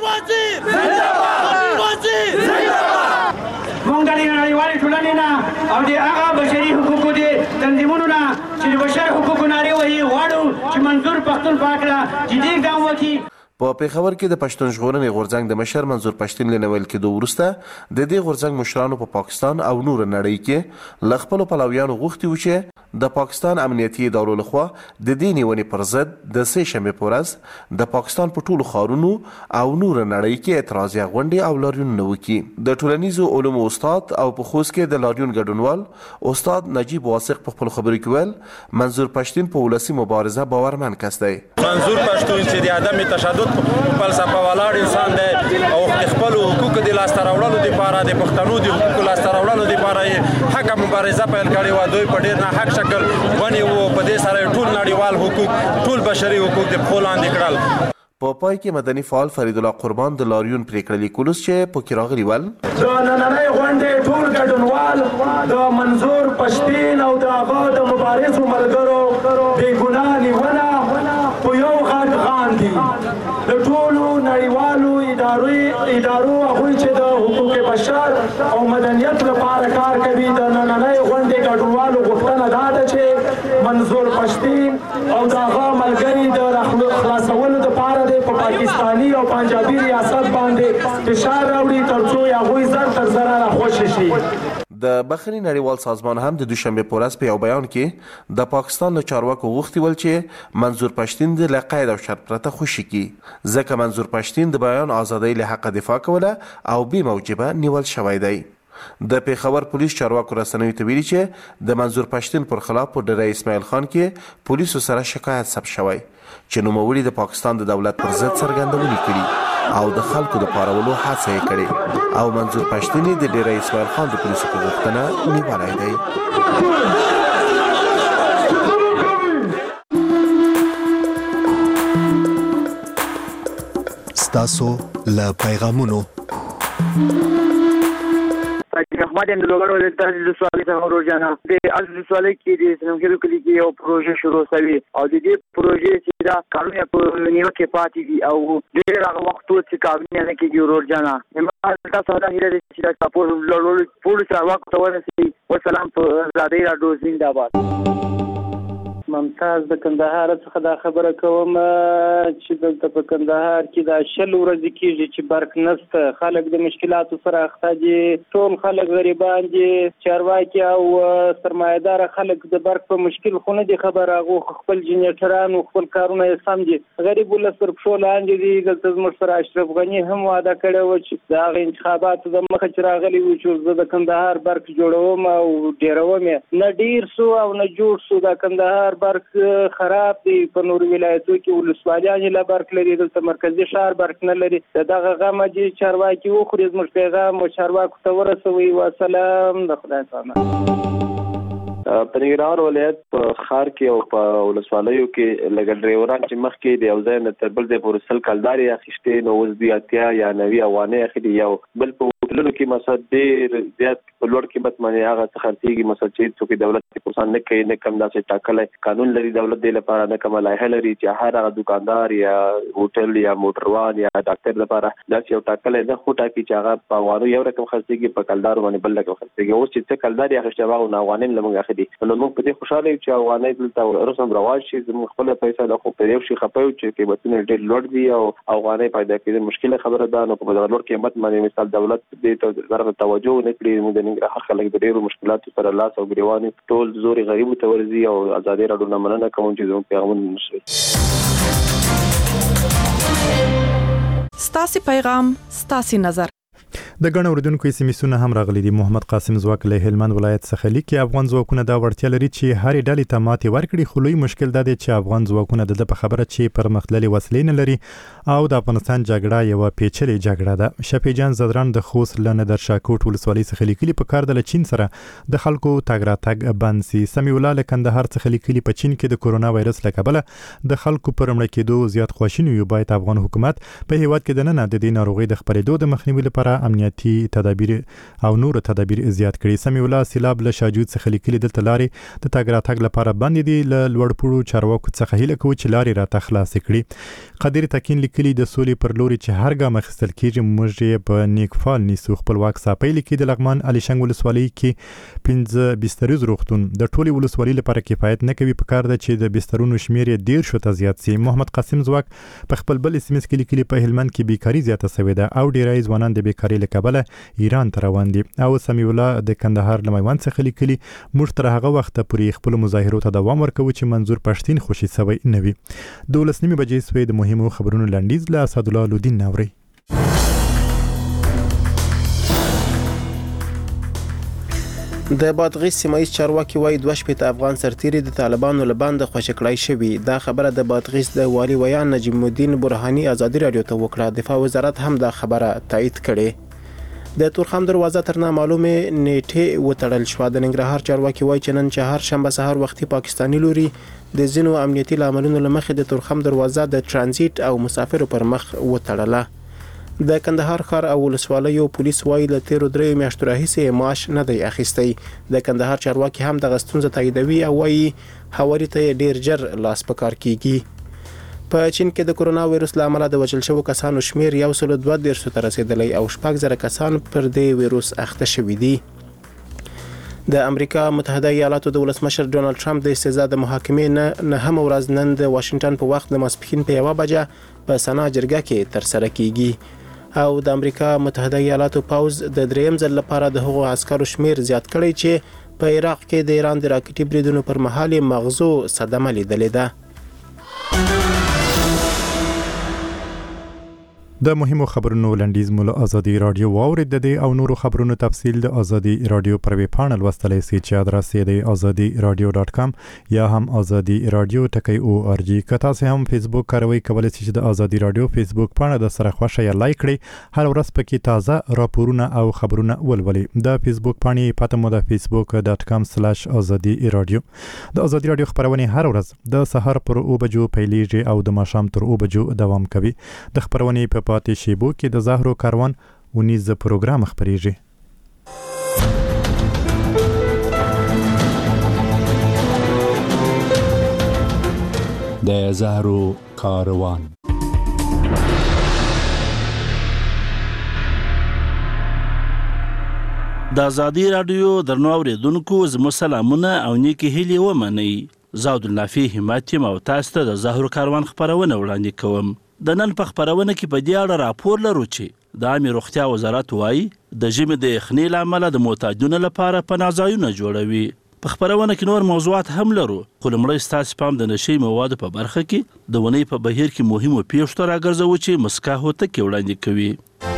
مونږ د نړیوالې ټولنې نه او د هغه بشري حقوقو د تنظیمونو نه چې د بشر حقوقو نارې وهي غواړو چې منظور پښتون په هکله جدي اقدام وکړي. په پېښور کې د پښتون ژغورنې غورځنګ د مشر منظور پښتین له نیول کېدو وروسته د دې غورځنګ مشرانو په پاکستان او نور نړۍ کې له خپلو پلویانو غوښتي وو چې د پاکستان امنیتي ادارو لخوا د دې نیونې پر ضد د سې شنبې په ورځ د پاکستان په ټولو ښارونو او نور نړۍ کې اعتراضي غونډې او لاریونونه وکړي. د ټولنیزو علومو استاد او په خوست کې د لاریون ګډونوال استاد نجیب واسق په خپلو خبرو کې ویل منظور پښتین په ولسي مبارزه باورمن کس دی. منظور پښتون چې د عدم تشدد فلسفه ولاړ انسان دی او خپل حقوق د لاسته راوړلو لپاره د پښتنو د حقوقو لاسته راوړلو لپاره حق مبارزه پیل کړې و. دوی په ډېر نه حق شکل ونیو په دې سره ټول نړیوال حقوق ټول بشري حقوق د پخو لاندې کړل. په پای کې مدني فعال فرید الله قربان د لاریون پریکړه لیکلوس چې پکې راغلي ول د نننۍ غونډې ټول ګډونوال د منظور پښتین او د هغه د مبارزو ملګرو بې ګناه نیونه په یو غږ غاندي. د ټولو نړیوالو ادارو هغوی چې د حقوق بشر او مدنیت لپاره کار کوي د نننۍ غونډې ګډونوالو غوښتنه دا ده چې منظور پښتین او د هغه ملګري د خلاصولو دپاره په پاکستاني او پنجابي ریاست باندې فشار راوړي تر څو هغوی زر تر زره راخوشي شي. د بخري نړیوال سازمان هم د دوشنبه په ورځ په یو بیان کې د پاکستان له چارواکو غوښتي ول چې منظور پښتین د له قید او شرط پرته خوشي کړي ځکه منظور پښتین د بیان ازادۍ له حق دفاع کوله او بې موجبه نیول شوی دی. د پېښور پولیس چارواکو رسنیو ته ویلي چې د منظور پښتین پر خلاف په ډره اسماعیل خان کې پولیسو سره شکایت ثبت شوی چې نوموړي د پاکستان د دولت پر ضد څرګندونې کړي او د خلکو د پارولو هڅه یې کړې او منظور پښتین د ډیره اسماعیل خان د پولیسو په غوښتنه نیولی دی. ستاسو له پیغامونو احمد هم د لوګړو د تحلیل سوالي څخه روزانه د اصل سوالي کې د سنمګلو کلی کې یو پروژه شروع شوی او د دې پروژې چې دا کارونه په نیو کې پاتې دي او ډېر هغه وخت چې کارونه نه کېږي روزانه هم تاسو دا هیله چې دا کاپور لړول پولیس راوخت ورسي. والسلام په زادي راډیو زنده‌باد. ممتاز د کندهار څخه دا خبره کوم چې دلته په کندهار کې دا شل ورځې کېږي چې برق نشته. خلک د مشکلاتو سره اخته دي. ټول خلک غریبان دي. چارواکي او سرمایه‌دار خلک د برق په مشکل خو نه دي خبر. هغه خپل جنریټران او خپل کارونه یې سم دي. غریب ولس پر پښو لاندې دي. دلته زموږ سره اشرف غني هم وعده کړې وه چې د هغه انتخاباتو د مخه چې راغلي وو چې زه د کندهار برق جوړوم او ډېروم یې. نه ډېر سو او نه جوړ سو. د کندهار برق خراب دی. په نور ولایتو کې ولسوالیانې لا برق لري. دلته مرکزي ښار برق نه لري. دغه غمه دي چارواکي وخوري. زموږ پیغام او چارواکو ته ورسوي. والسلام. د خدای پامه. په ننګرهار ولایت په ښار کې او په ولسوالیو کې لږ ډریوران چې مخکې د یو ځای نه تر بل ځای پورې سل کلدارې اخیستې نو اوس دوی اتیا یا نوي افغانۍ اخلي. یو بل په هوټلونو کې مثلا ډېر زیات په لوړ قیمت باندې هغه څه خرڅېږي مثلا چې څوک دولت کې پرسان نه کوي نه کم داسې ټاکلی قانون لري دولت دې لپاره نه کومه لایحه لري چې هر هغه دوکاندار یا هوټل یا موټروان یا ډاکټر لپاره داسې یو ټاکلی نه خو ټاکي چې هغه په افغانو یو رقم خرڅېږي په کلدارو باندې بل رقم خرڅېږي. اوس چې څه کلدار یې اخیستې هغه نو افغانۍ له موږ اخلي نو موږ په دې خوشاله یو چې افغانۍ دلته رسم رواج شي زموږ خپل پیسې د خو په یو شي خپو چې قیمتونه ډېر لوړ دي او افغانۍ پیدا کېدل مشکله خبره ده نو په دغه لوړ قیمت باندې مثال دولت دې ته ضرورت توجه نه کړی موږ د ننګرهار خلک د ډېرو مشکلاتو سره لاس او ګریوان ټول زوري غریب ته ورزي او ازادي راډیو نه مننه کوم چې زموږ پیغام نشي ستاسي پیغام ستاسي نظر د غنو ردونکو سیمسونه هم راغلي دي. محمد قاسم زواک له هلمند ولایت څخه لیکي افغان ځواکونه دا وړتیا لري چې هرې ډلې ته ماتې ورکړي خو لوی مشکل دا دی چې افغان ځواکونه د په خبره چې پرمختللي وسلې نه لري او د افغانستان جګړه یو پیچلې جګړه ده. شفیع جان زدران د خوست له ندرشاکوټ ولسوالۍ څخه لیکلي په کار د چین سره د خلکو تګ راتګ بند سي. سمیع الله له کندهار څخه لیکلي په چین کې د کورونا وایرس له کبله د خلکو پر مړه کېدو زیات خواشینی یو باید افغان حکومت په هیواد کې د نن د دې ناروغي د خپرېدو د مخنیوي لپاره امنیتي تدابیر او نور تدابیر زیات کړي. سمیع الله سیلاب له شاجود څخه لیکلي د تلارې د تګ راتګ لپاره بند دي له لوړپوړو چارواکو څخه هیله کوي چې لارې راته خلاص کړي. قدیر تکین لیکلي د سولې پر لوري چې هر ګام اخیستل کیږي موږ یې په نیک فال نیسو. خپلواک ساپی لیکي د لغمان علي شنګ ولسوالۍ کې پنځه بستریز روغتون د ټولي ولسوالۍ لپاره کفایت نه کوي په کار ده چې د بسترونو شمیر یې ډیر شو ته زیات سي. محمد قاسم زواک په خپل بل اس ام اس کې لیکلي په هلمند کې بیکاری زیاته شوې ده او ډیری ځوانان د بیکاری له کبله ایران ته روان دي. او سمیع الله د کندهار له میوند څخه لیکلي موږ تر هغه وخت پورې خپل مظاهرو ته دوام ورکوو چې منظور پښتين خوشي سوی نه وي. دولس نیمه بجې سوې د مهمو خبرونو لنډیز له اسد الله لودین نوري. د بادغیس سیمایي چارواکي وایي دوه شپېته افغان سرتیري د طالبانو له بانده خوشي کړای شوي. دا خبره د بادغیس د والي ویان نجم الدین برهاني ازادي رادیو ته وکړه. دفاع وزارت هم دا خبره تایید کړې. د تورخم دروازه تر نامعلومه نیټه وتړل شو. د ننګرهار چارواکي وایي چې نن چهار شنبه سهار وختي پاکستاني لوري د ځینو امنیتي لاملونو لمخې د تورخم دروازه د ترانزیت او مسافرو پر مخ وتړله. د کندهار ښار او ولسوالیو پولیس وایي له تیرو دریو میاشتو راهیسې معاش نه دی اخیستی. د کندهار چارواکي هم دغه ستونزه تاییدوي او وایي هواري ته ډیر ژر لاس په کار کیږي. په چین کې د کورونا وایرس له امله د وژل شوو کسانو شمیر یو سل دوه دېرش ته رسیدلی او شپږ زره کسان پر دې وایرس اخته شوي دي. د امریکا متحده ایالاتو د ولسمشر ډونالد ټرمپ د استیزا د محاکمې نه نهم ورځ نن د واشنگټن په وخت د ماسپښین په یوه بجه په سنا جرګه کې ترسره کیږي. او د امریکا متحده ایالاتو پوز د دریم ځل لپاره د هغو عسکرو شمیر زیات کړی چې په عراق کې د ایران د راکټي بریدونو پر مهال مغزو صدمه لیدلې ده. د مهمو خبرونو لنډیز مول ازادي رادیو واورید د او نورو خبرونو تفصیل د ازادي رادیو پر ویب پاڼل وستلې سي چې ادرس یې د ازادي رادیو ډاټ کام یا هم ازادي رادیو ټکی او ار جی. کته سه هم فیسبوک کاروي کولای شئ چې د ازادي رادیو فیسبوک پاڼه د سره خوښه یا لایک کړئ. هر ورځ پکې تازه راپورونه او خبرونه ولولئ. د فیسبوک پاڼې پته مو د فیسبوک ډاټ کام سلاش ازادي رادیو. د ازادي رادیو خبرونه هر ورځ د سحر پر او بجو پیلېږي او د ماښام تر او بجو دوام کوي. د خبرونه په پاتې شیبو کې د زهرو کاروان ونیز پروګرام خبريږي. د زهرو کاروان د ازادي رادیو درنو اوریدونکو زموږ سلامونه او نیکی هیلې ومنئ. زه عبدالنافع همت یم او تاسو ته د زهرو کاروان خبرونه وړاندې کوم. د نن په خبرونه کې په دې اړه راپور لرو چې د عامه روغتیا وزارت وایي د ژمي د یخنۍ له امله د معتادینو لپاره پناه ځایونه جوړوي. په خبرونه کې نور موضوعات هم لرو خو لومړی ستاسو پام د نشي موادو په برخه کې د ونې په بهیر کې مهمو پیښو ته راګرځوو چې مسکا هوتکې وړاندې کوي.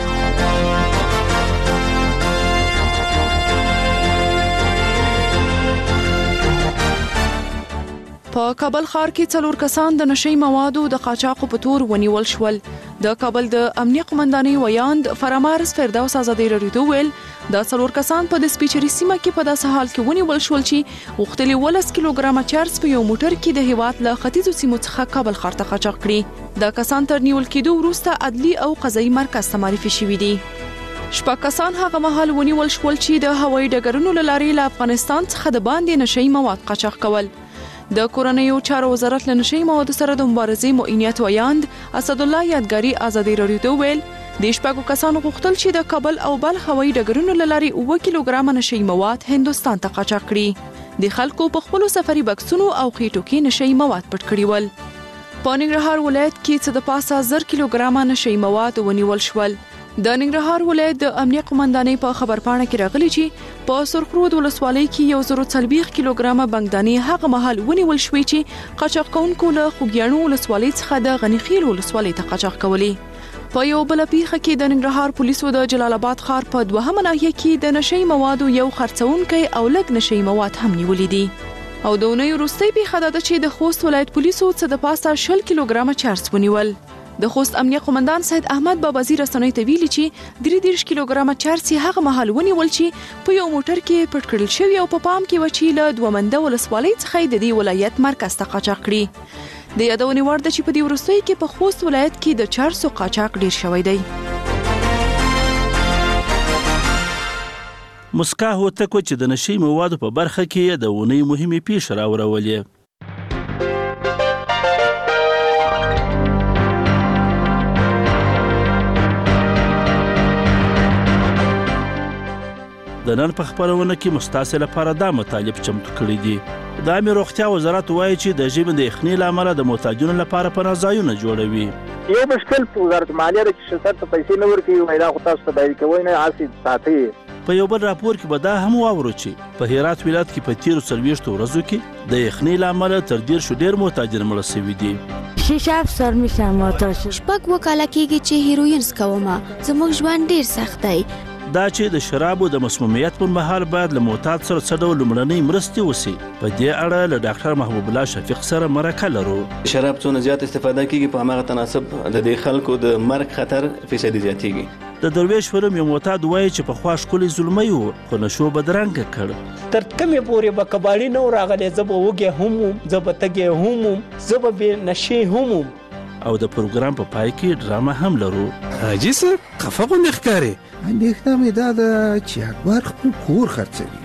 په کابل ښار کې څلور کسان د نشي موادو د قاچاقو په تور ونیول شول. د کابل د امنیه قومندانۍ ویاند فرامارس فردوس ازادي رادیو ته ویل دا څلور کسان په د سپیچري سیمه کې په داسې حال کې ونیول شول چې غوښتلي ولس کیلوګرامه چارج په یو موټر کې د هیواد له ختیځو سیمو څخه کابل ښار ته قاچاق کړي. دا کسان تر نیول کېدو وروسته عدلي او قضایي مرکز ته معرفي شوي دي. شپږ کسان هغه مهال ونیول شول چې د هوایي ډګرونو له لارې له افغانستان څخه د باندې نشي مواد قاچاق کول. د کورنیو چارو وزارت له نشي موادو سره د مبارزې معینیت ویاند اسد الله یادګاری ازادي رادیو ته ویل د شپږو کسانو غوښتل چې د کابل او بل هوایي ډګرونو له لارې اوه کیلوګرامه نشي مواد هندوستان ته قاچاق کړي. د خلکو په خپلو سفري بکسونو او خېټو کې نشئی مواد پټ کړي ول. په ننګرهار ولایت کې څه د پاسه زر کیلوګرامه نشئی مواد ونیول شول. د ننګرهار ولایت د امنیه قومندانۍ په خبرپاڼه کې راغلي چې په سرخرود ولسوالۍ کې یو زر څلوېښت کیلوګرامه بنګدانې هغه مهال ونیول شوې چې قاچاق کوونکو له خوږیاڼو ولسوالۍ څخه د غنیخیل ولسوالۍ ته قاچاق کولې. په یو بل پیښه کې د ننګرهار پولیسو د جلال آباد ښار په دوهمه ناحیه کې د نشئی موادو یو خرڅونکی او لږ نشئی مواد هم نیولې دي. او د اونۍ وروستۍ پیښه دا ده چې د خوست ولایت پولیسو څه د پاسه شل کیلوګرامه چرس ونیول. د خوست امنیه قومندان سید احمد بابازی رسنۍ ته ویلي چې درې دېرش کیلوګرامه چرس هغه مهال ونیول چې په یو موټر کې پټ کړل شوی او په پام کې و چې له دومنده ولسوالۍ څخه د دې ولایت مرکز ته قاچاق کړي. د یادونې وړ ده چې په دې وروستۍ کې په خوست ولایت کې د چرسو قاچاق ډیر شوی دی. مسکا هوتک چې د نشئی موادو په برخه کې د اونۍ مهمې پیښې راورولې. د نن په خبرونه کې مستاسې لپاره دا مطالب چمتو کړي دي. د عامه روغتیا وزارت وایي چې د ژمي د یخنۍ له امله د محتاجونو لپاره پناه ځایونه جوړوي. یو مشکل په وزارت مالیه چې شرکت ته پیسې نه ورکوي وایي دا خو تاسو ته دایي کوئ نه هسې ساتئ. په یو بل راپور کې به دا هم واورو چې په هرات ولایت کې په تیرو څلوېښتو ورځو کې د یخنۍ له امله تر دېرشو ډېر محتاجین مړه شوي دي. شیشه افسر میشم آتش شپږ وکاله کېږي چې هیروین څکومه. زموږ ژوند ډېر سخت دی. دا چې د شرابو د مسمومیت پر مهال باید له معتاد سره څه ډول لومړنۍ مرستې وشي. په دې اړه له ډاکټر محبوب الله شفیق سره مرکه لرو. شراب څونه زیات استفاده کیږي په هماغه تناسب د دې خلکو د مرګ خطر فیصدي زیاتیږي. د درویش فلم یو معتاد وایي چې په خوا ښکلی زلمی و خو نشو بدرنګه کړ. تر کومې پورې به کباړي نه راغلی زه به وږی هم وم زه به تږی هم وم زه به بې نشې هم وم. او د پروګرام په پای کې ډرامه هم لرو. حاجي صاحب خفه غوندې ښکارې. اندېښنه مې دا ده چې اکبر خپل کور خرڅوي.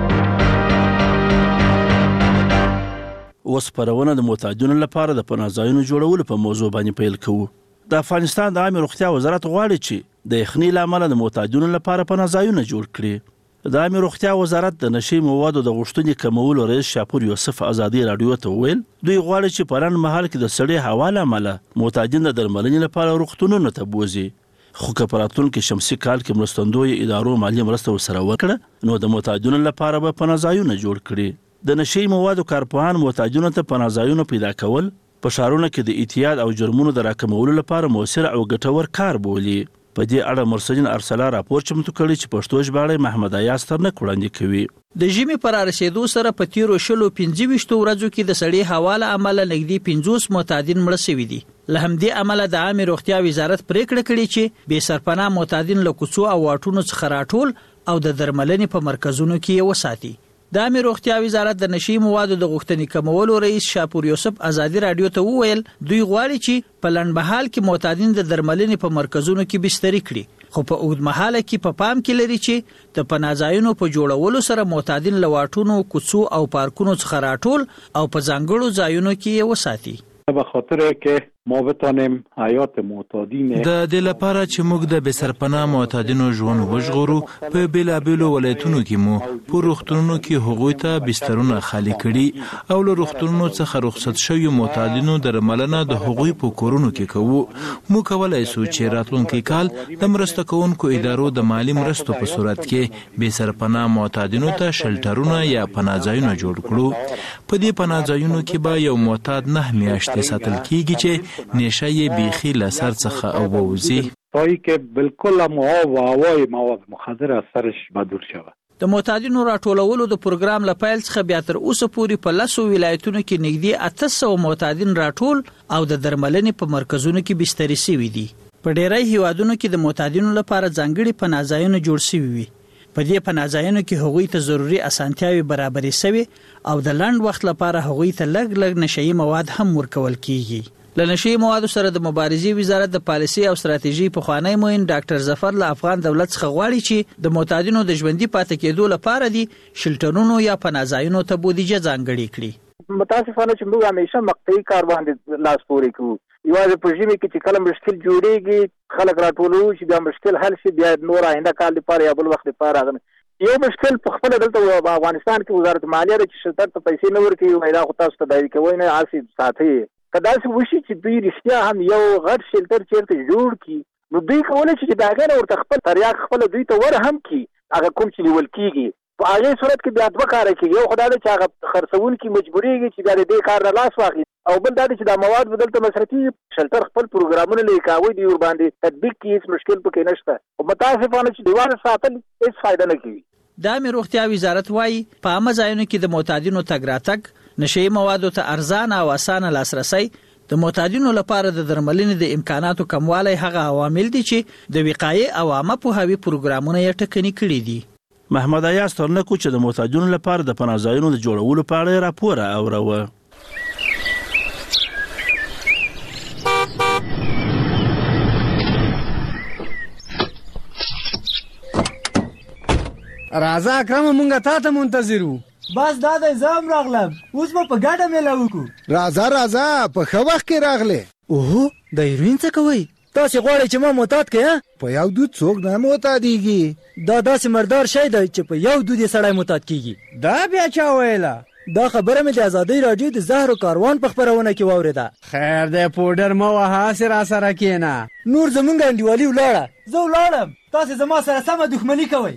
اوس خپرونه د محتاجینو لپاره د پناه ځایونو جوړولو په موضوع باندې پیل کوو. د افغانستان د عامه روغتیا وزارت غواړي چې د یخنۍ له امله د محتاجینو لپاره پناه ځایونه جوړ کړي. د عامه روغتیا وزارت د نشئی موادو د غوښتنې کمولو رئیس شاپور یوسف ازادي رادیو ته وویل دوی غواړي چې په لنډ مهال کې د سړې هوا له امله محتاجین د درملنې لپاره روغتونونو ته بوځي. خو که په راتلونکي شمسي کال کې مرستندویو ادارو مالي مرسته ورسره وکړه نو د محتاجینو لپاره به پناه ځایونه جوړ کړي. د نشئی موادو کارپوهان محتاجینو ته پناه ځایونه پیدا کول په ښارونو کې د اعتیاد او جرمونو د راکمولو لپاره مؤثر او ګټور کار بولي. په دې اړه مرسجن ارسلا راپور چمتو کړی چې پښتو ژباړه محمد ایاز ترنک وړاندې کوي. د ژمي پر رسیدو سره په تیرو شلو پنځه ویشت ورځو کې د سړې هوا له امله نږدې پنځوس معتادین مړه شوي دي. له همدې امله د عامه روغتیا وزارت پریکړه کړې چې بې سرپناه معتادین له کوڅو او واټونو څخه راټول او د درملنې په مرکزونو کې یې وساتي. د عامه روغتیا وزارت د نشئی موادو د غوښتنې کمولو رئیس شاپور یوسف ازادي رادیو ته وویل دوی غواړي چې په لنډمهال کې معتادین د درملنې په مرکزونو کې بستري کړي خو په اوږدمهاله کې په پام کې لري چې د پناه ځایونو په جوړولو سره معتادین له واټونو کوڅو او پارکونو څخه راټول او په ځانګړو ځایونو کې یې وساتي. به خاطر که ما بتانیم حیات معتادین د دې لپاره چې موږ د بې سرپناه معتادینو ژوند وژغورو په بیلابیلو ولایتونو کې مو په روغتونونو کې هغوی ته بسترونه خالی کړي او له روغتونونو څخه رخصت شوي معتادینو درملنه د هغوی په کورونو کې کوو. موږ کولی سو چې راتلونکي کال د مرسته کوونکو ادارو د مالی مرستو په صورت کې بې سرپناه معتادینو ته شلټرونه یا پناه ځایونه جوړ کړو. په دې پناه ځایونو کې به یو معتاد نه میاشتې ساتل کیږي چې نشه یې بیخي له سر څخه اوبوزي تایی که بالکل مواد و هوای مواد مخدر از سرش بدور شود. د معتادینو راټولولو د پروګرام له پیل څخه بیا تر اوسه پورې په لسو ولایتونو کې نږدې اته سوه معتادین راټول او د درملنې په مرکزونو کې بستري شوي دي. په ډیری هیوادونو کې د معتادینو لپاره ځانګړي پناه ځایونه جوړ شوي وي. په دې پناه ځایونو کې هغوی ته ضروري اسانتیاوې برابرې شوي او د لنډ وخت لپاره هغوی ته لږ لږ نشئی مواد هم ورکول کیږي. له نشئی موادو سره د مبارزې وزارت د پالیسي او ستراتیژي پخوانی معین ډاکټر ظفر له افغان دولت څخه غواړي چې د معتادینو د ژوندي پاتې کېدو لپاره دي شلټرونو یا پناه ځایونو ته بودیجه ځانګړې کړي. متاسفانه چې موږ همیشه مقطعي کار باندې لاس پورې کوو. یوازې په ژمي کې چې کله مشکل جوړیږي خلک راټولوي چې بیا مشکل حل شي بیا نور آینده کال لپاره یا بل وخت لپاره یو مشکل په خپل دلته په افغانستان کې وزارت مالیه د شرکت ته پیسې نه ورکوي وای دا خو تاسو ته دایي کوي نه عاصي ساتي کدا څه وشي چې دوی رښتیا هم یو غټ شلټر چیرته جوړ کی نو دوی کولای شي چې دا غره ورته خپل تریاق خپل دوی ته ور هم کی هغه کوم چې نیول کیږي په هغه صورت کې بیا دوه کار کوي یو خدای چې هغه خرڅون کی مجبوریږي چې دا دې کار نه لاس واخلي او بل دا چې دا مواد بدلته مصرفي شلټر خپل پروګرامونه لیکاوي دی ور باندې تطبیق کی هیڅ مشکل پکې نشته او متاسفانه چې دیوال ساتل هیڅ فائدہ نه کوي د امیر روغتیا وزارت وايي په عامه ځایونو کې د معتادینو تګ راتګ نشي موادو ته ارزانه او اسانه لاسرسي د معتادینو لپاره د درملنې د امکاناتو کموالی هغه عوامل دي چې د وقایې او عامه پوهاوي پروګرامونه یې ټکني کړي دي. محمد ایاز ترنکو چې د معتادینو لپاره د پناه ځایونو د جوړولو په اړه راپور اوروه. راځه اکرم مونږه تا ته منتظر وو. بس دا د زم راغلم اوس په ګډه مېله وکړو. راځه راځه په ښه وخت کې راغلې. اوه د هیروین څه کوئ؟ تاسې غواړئ چې ما معتاد کړې؟ په یو دود څوک نه معتادېږي. دا داسې مردار شی دی چې په یو دود یې سړی معتاد کېږي. دا بیا چا ویله؟ دا خبره مې د ازادۍ راډیو د زهر و کاروان په خپرونه کې واورېده. خیر دی پوډر مه وهه هسې راسره کښېنه. نور زمونږ انډیوالي ولاړه. زه ولاړم تاسې زما سره سمه دښمني کوئ.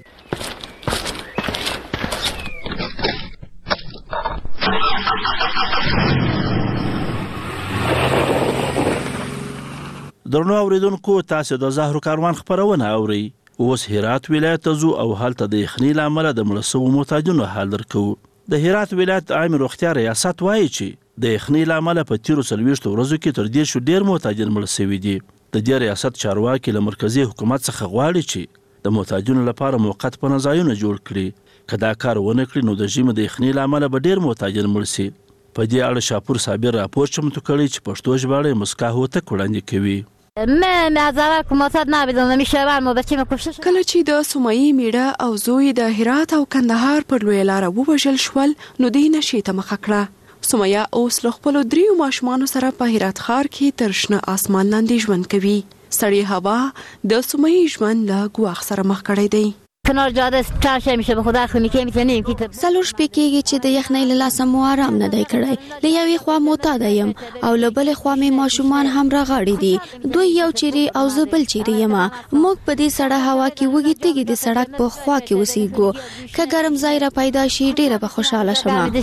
درنو اوریدونکو تاسو د زهرو کاروان خبرونه اورئ. اوس هرات ولایت ته ځو او هلته د یخنۍ له امله د مړه شوو معتادینو حال درکوو. د هرات ولایت عام روغتیا ریاست وایي چې د یخنۍ له امله په تیرو څلوېښتو ورځو کې تر دېرشو ډېر معتادین مړه شوي دي. د دې ریاست چارواکي له مرکزي حکومت څخه غواړي چې د معتادینو لپاره موقت پناه ځایونه جوړ کړي. که دا کار ونه کړي نو د ژمي د یخنۍ له امله به ډېر معتادین مړه شي. په دې اړه شاپور صابر راپور چمتو کړی چې پښتو ژباړه یې مسکا هوتک وړاندې کوي. من معذرت که معتاد نبودم میشه ما بچه مکشش. کله چې د سومایي میړه او زوی د هرات او کندهار پر لوی لار ووژل شول نو دوی نشي ته مخه کړه. سومایا اوس له خپلو دریو ماشومانو سره په هرات ښار کې تر شنه اسمان لاندې ژوند کوي. سړی هوا د سومایي ژوند له ګواښ سره مخ کړی دی. کنار جاده چرشه میشه به خدا خونی که میتونیم که سالور شپې کېږي چې د یخنۍ له لاسه مو آرام نه دی کړی. له یوې خوا معتاده یم او له بلې خوا مې ماشومان هم راغاړي دي. دوی یو چیرې او زه بل چیرې یم. موږ په دې سړه هوا کې وږي تږي د سړک په خوا کې اوسېږو. که ګرم ځای را پیدا شي ډېره به خوشحاله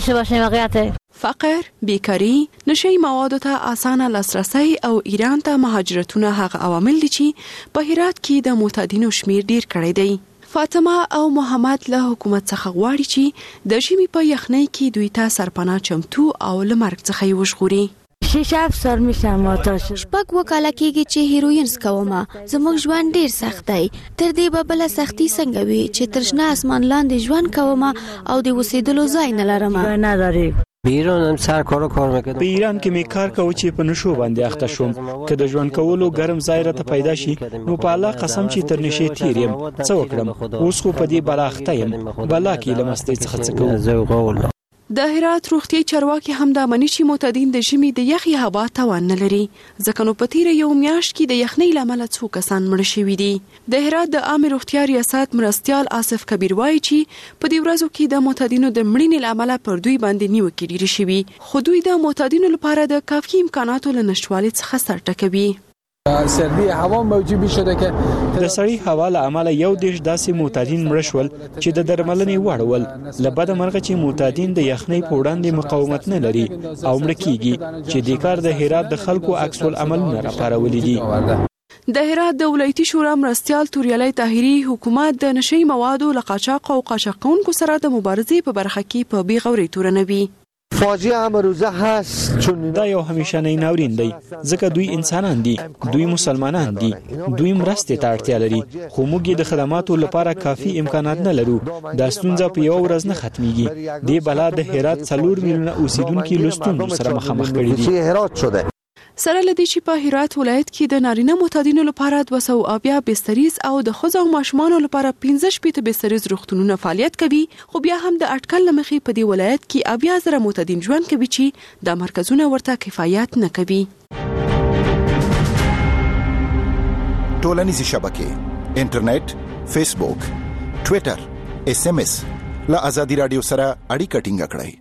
شم. فقر، بیکاري، نشي موادو ته اسانه لاسرسی او ایران ته مهاجرتونه هغه عوامل دي چې په هرات کې د معتادینو شمیر ډیر کړی دی. فاطمه او محمد له حکومت څخه غواړي چې د ژمي په یخنۍ کې دوی ته سرپناه چمتو او له مرګ څخه یې وژغوري. شش هفت سال میشه معتاد شدم. شپږ وکاله کېږي چې هیروین څکومه. زموږ ژوند ډیر سخت دی. تر دې به بله سختي څنګه وي چې تر شنه اسمان لاندې ژوند کومه او د اوسېدلو ځای نه لرم. بیرون سر کارو کار میکردم. په ایران کې می کار کوم چې په نشو باندې اخته شوم. که د ژوند کولو ګرم ځای راته پیدا شي نو په الله قسم چې تر نشي تیر یم. څه وکړم؟ اوس خو په دې بلا اخته یم. بلا کې لمستې څخه څه کوم. د هرات روغتي چارواکي هم د امني چې معتادین د ژمي د یخي هوا توان نه لري. ځکه نو په تیره یو میاشت کې د یخنۍ له امله څو کسان مړه شوي دي. د هرات د عامه روغتیا ریاست مرستیال آصف کبیر وایي چې په دې ورځو کې د معتادینو د مړینې له امله پر دوی باندې نیوکې ډېرې شوي. خو دوی د معتادینو لپاره د کافي امکاناتو له نشتوالي څخه سر ټکوي. سردی هوا موجود شده که د سړی هوا له امله یو دیش داسې معتادین مړه شول چې د درملنې وړ ول. له بده مرغه چې معتادین د یخنۍ په وړاندې مقاومت نه لري او مړه کیږي چې د کار د هرات د خلکو عکس العملونه راپارولي دي. د هرات د ولایتي شورا مرستیال توریالی طاهري حکومت د نشي موادو له قاچاق او قاچاقونکو سره د مبارزې په برخه کې په بیغوري تورنوي. فاجعه امروزه هست چون دا یو همیشنی ناورین دی ځکه دوی انسانان دي، دوی مسلمانان دي، دوی مرستې ته اړتیا لري، خو موږ د خدماتو لپاره کافي امکانات نه لرو. دا ستونزه په یو ورځ نه ختميږي. دې بلا د هرات څلور میلیونه اوسیدونکو له ستونزو سره مخامخ کړي دي. سره لدی چې په هرات ولایت کې د نارینه معتادینو لپاره دوه سوه اویا بستریز او د ښځو او ماشومانو لپاره پنځه شپېته بستریز روغتونونه فعالیت کوي. خو بیا هم د اټکل له مخې په دې ولایت کې اویا زره معتادین ژوند کوي چې د مرکزونه ورته کفایت نه کوي. ټولنیزې شبکې، انټرنیټ، فیسبوک، ټویټر اس ام اس له ازادي رادیو سره اړیکه ټینګه کړئ.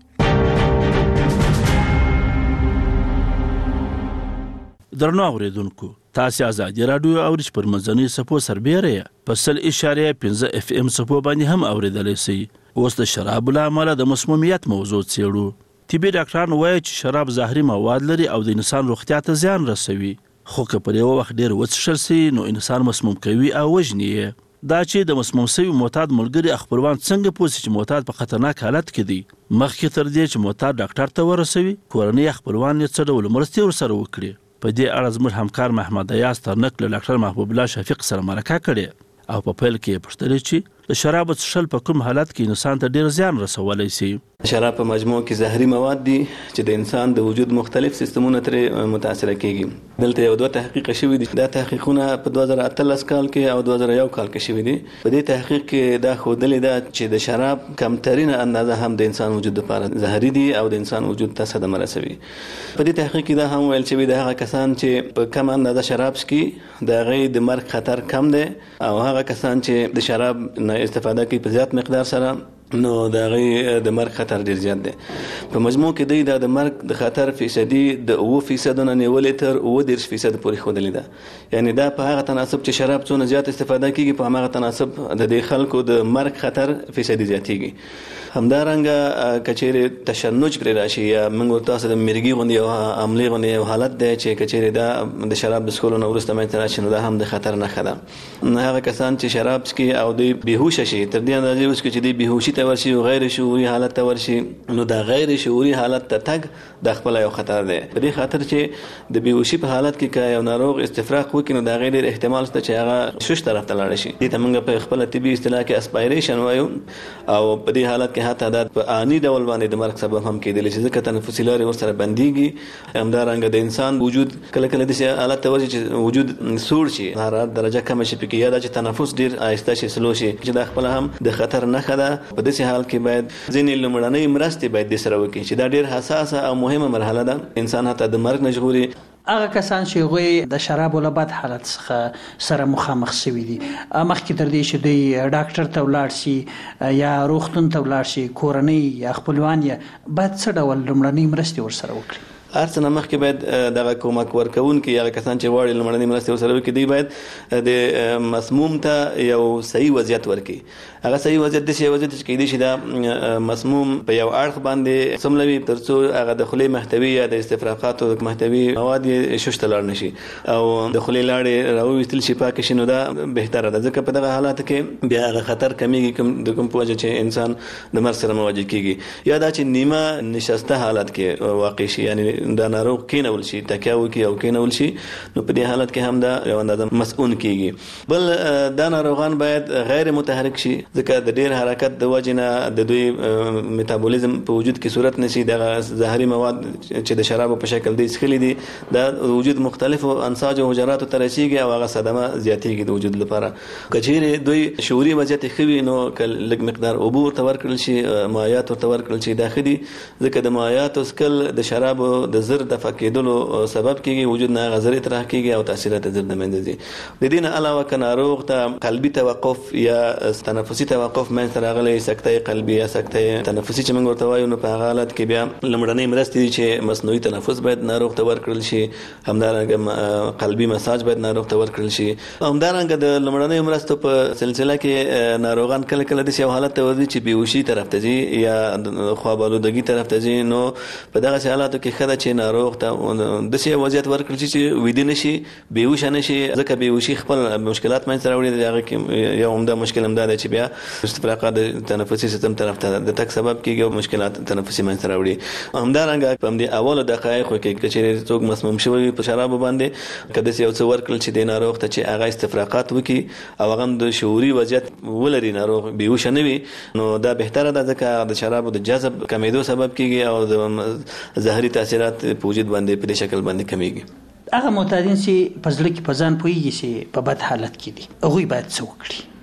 درنو اوریدونکو، تاسو ازادي رادیو اورئ پر منځنۍ صفو سربېره په سل اشاریه پنځه اف ام صفو باندې هم اوریدلی شئ. اوس د شراب له امله د مسمومیت موضوع څېړو. طبي ډاکټران وایي چې شراب زهري مواد لري او د انسان روغتیا ته زیان رسوي، خو که پر یو وخت ډېر وڅښل شي نو انسان مسموم کوي او وژني یې. دا چې د مسموم شوي معتاد ملګري خپلوان څنګه پوه شي چې معتاد په خطرناک حالت کې دی، مخکې تر دې چې معتاد ډاکټر ته ورسوي کورنۍ خپلوان یې څه ډول مرستې ورسره وکړي. په دې اړه زموږ همکار محمد ایاز ترنک له ډاکټر محبوب الله شفیق سره مرکه کړې او په پیل کې یې پوښتلې چې د شرابو څښل په کوم حالت کې انسان ته ډېر زیان رسولی شي. شراب په مجموع کې زهري مواد دي چې د انسان د وجود مختلف سیستمونه ترې متاثره کیږي. دلته یو دوه تحقیق شوي دي. دا تحقیقونه په دوه زره اتلس کال کې او دوه زره یو کال کې شوي دي. په دې تحقیق کې دا ښودلې ده چې د شراب کمترینه اندازه هم د انسان وجود لپاره زهري دي او د انسان وجود ته صدمه رسوي. په دې تحقیق کې دا هم ویل شوي د هغه کسان چې په کم اندازه شراب څښي د هغې د مرګ خطر کم دی، او هغه کسان چې د شراب نه استفاده کوي په زیات مقدار سره نو د هغې د مرګ خطر ډېر زیات دی. په مجموع کې دوی دا د مرګ د خطر فیصدي د اوه فیصدو نه نیولې تر اوه دېرش فیصد پورې ښودلې ده. یعنې دا په هغه تناسب چې شراب څونه زیات استفاده کیږي په هماغه تناسب د دې خلکو د مرګ خطر فیصدي زیاتیږي. همدارنګه که چیرې تشنج پرې راشي یا موږ ورته د مرګي غوندې یو عملي غوندې یو حالت دی چې که چیرې دا د شراب د څښلو نه وروسته منځته راشي نو دا هم د خطر نښه ده. هغه کسان چې شراب څښي او دوی بېهوشه شي تر دې اندازې وڅښي چې دوی بېهوشي ته ورشي او غیر شعوري حالت ته ورشي نو دا غیر شعوري حالت ته تګ د خپله یو خطر دی. په دې خاطر چې د بېهوشي په حالت کې که یو ناروغ استفراق وکړي نو د هغې ډېر احتمال شته چې هغه شش طرف ته لاړه شي. دې ته موږ په خپله طبي اصطلاح کې اسپایریشن وایو، او په دې حالت کې حتی دا په آني ډول باندې د مرګ سبب هم کېدلی شي ځکه تنفسي لارې ورسره بندېږي. همدارنګه د انسان وجود کله کله داسې حالت ته ورشي چې وجود سوړ شي، حرارت درجه کمه شي پکې، یا دا چې تنفس ډېر آهسته شي سلو شي چې دا خپله هم د خطر نښه ده. په داسې حال کې باید ځینې لومړنۍ مرستې باید دې سره وکړي چې دا ډېر حساسه او مهمه مرحله ده. انسان حتی د مرګ نه ژغوري. هغه کسان چې هغوی د شرابو له بد حالت څخه سره مخامخ شوي دي، مخکې تر دې چې دوی ډاکټر ته ولاړ شي یا روغتون ته ولاړ شي، کورنۍ یا خپلوان یې باید څه ډول لومړنۍ مرستې ورسره وکړي؟ هر څه نه مخکې باید دغه کومک ورکوونکي هغه کسان چې غواړي لومړنۍ مرستې ورسره وکړي دوی باید د مسموم ته یو صحیح وضعیت ورکړي. هغه صحیح وضعیت داسې یو وضعیت چې کیدای شي دا مسموم په یو اړخ باندې سملوي تر څو هغه د خولې محتوي یا د استفراقاتو محتوي مواد یې شش ته لاړ نه شي او د خولې لاړې راوویستل شي، پاکې شي، نو دا بهتره ده ځکه په دغه حالاتو کې بیا هغه خطر کمیږي کوم د کوم په وجه چې انسان د مرګ سره مواجه کیږي. یا دا چې نیمه نشسته حالت کې واقع شي، یعنی دا ناروغ کینول شي، تکیه وکړي او کینول شي، نو په دې حالت کې هم دا یو اندازه مسؤون کیږي. بل دا ناروغان باید غیر متحرک شي ځکه د ډیر حرکت د وجې نه د دوی میتابولیزم په وجود کې صورت نشي. دغه زهري مواد چې د شرابو په شکل دی څښلي دي دا وجود مختلفو انساج او حجراتو ته رسیږي او هغه صدمه زیاتیږي د وجود لپاره. که چیرې دوی شعوري وضعیت ښه وي نو لږ مقدار اوبه ورته ورکړل شي، مایعات ورته ورکړل شي، دا ښه دي ځکه د مایعاتو څښل د شرابو د زر دفع کېدلو سبب کېږي، وجود نه هغه زر اطراح کېږي او تاثیرات زر د منځه ځي. د دې نه علاوه که ناروغ ته قلبي توقف یا تنفسي توقف منځته راغلی، سکته قلبي یا سکته تنفسي چې موږ ورته وایو، نو په هغه حالت کې بیا لومړنۍ مرستې دي چې مصنوعي تنفس باید ناروغ ته ورکړل شي، همدارنګه قلبي مساج باید ناروغ ته ورکړل شي. همدارنګه د لومړنۍ مرستو په سلسله کې ناروغان کله کله داسې یو حالت ته ورځي چې بېهوشي طرف ته ځي یا خوابالودګي طرف ته ځي. نو په دغسې حالاتو کې ښه ده چې ناروغ ته داسې یو وضعیت ورکړل شي چې ویده نه شي، بېهوشه نه شي، ځکه بېهوشي خپل مشکلات منځته راوړي. د هغې کې یو عمده مشکل همدا دی چې بیا استفراقات د تنفسي سیستم طرف ته د تګ سبب کېږي او مشکلات تنفسي منځته راوړي. همدارنګه په همدې اولو دقایقو کې که چېرې څوک مسموم شوی وي په شرابو باندې، که داسې یو څه ورکړل چې د ناروغ ته چې هغه استفراقات وکړي او هغه هم د شعوري وضعیت ولري، ناروغ بېهوشه نه وي، نو دا بهتره ده ځکه د شرابو د جذب کمېدو سبب کېږي او د زهري تاثیرات په وجود باندې په دې شکل باندې کمیږي. هغه معتادین چې په زړه کې په ځان پوهېږي چې په بد حالت کې دي، هغوی باید څه وکړي؟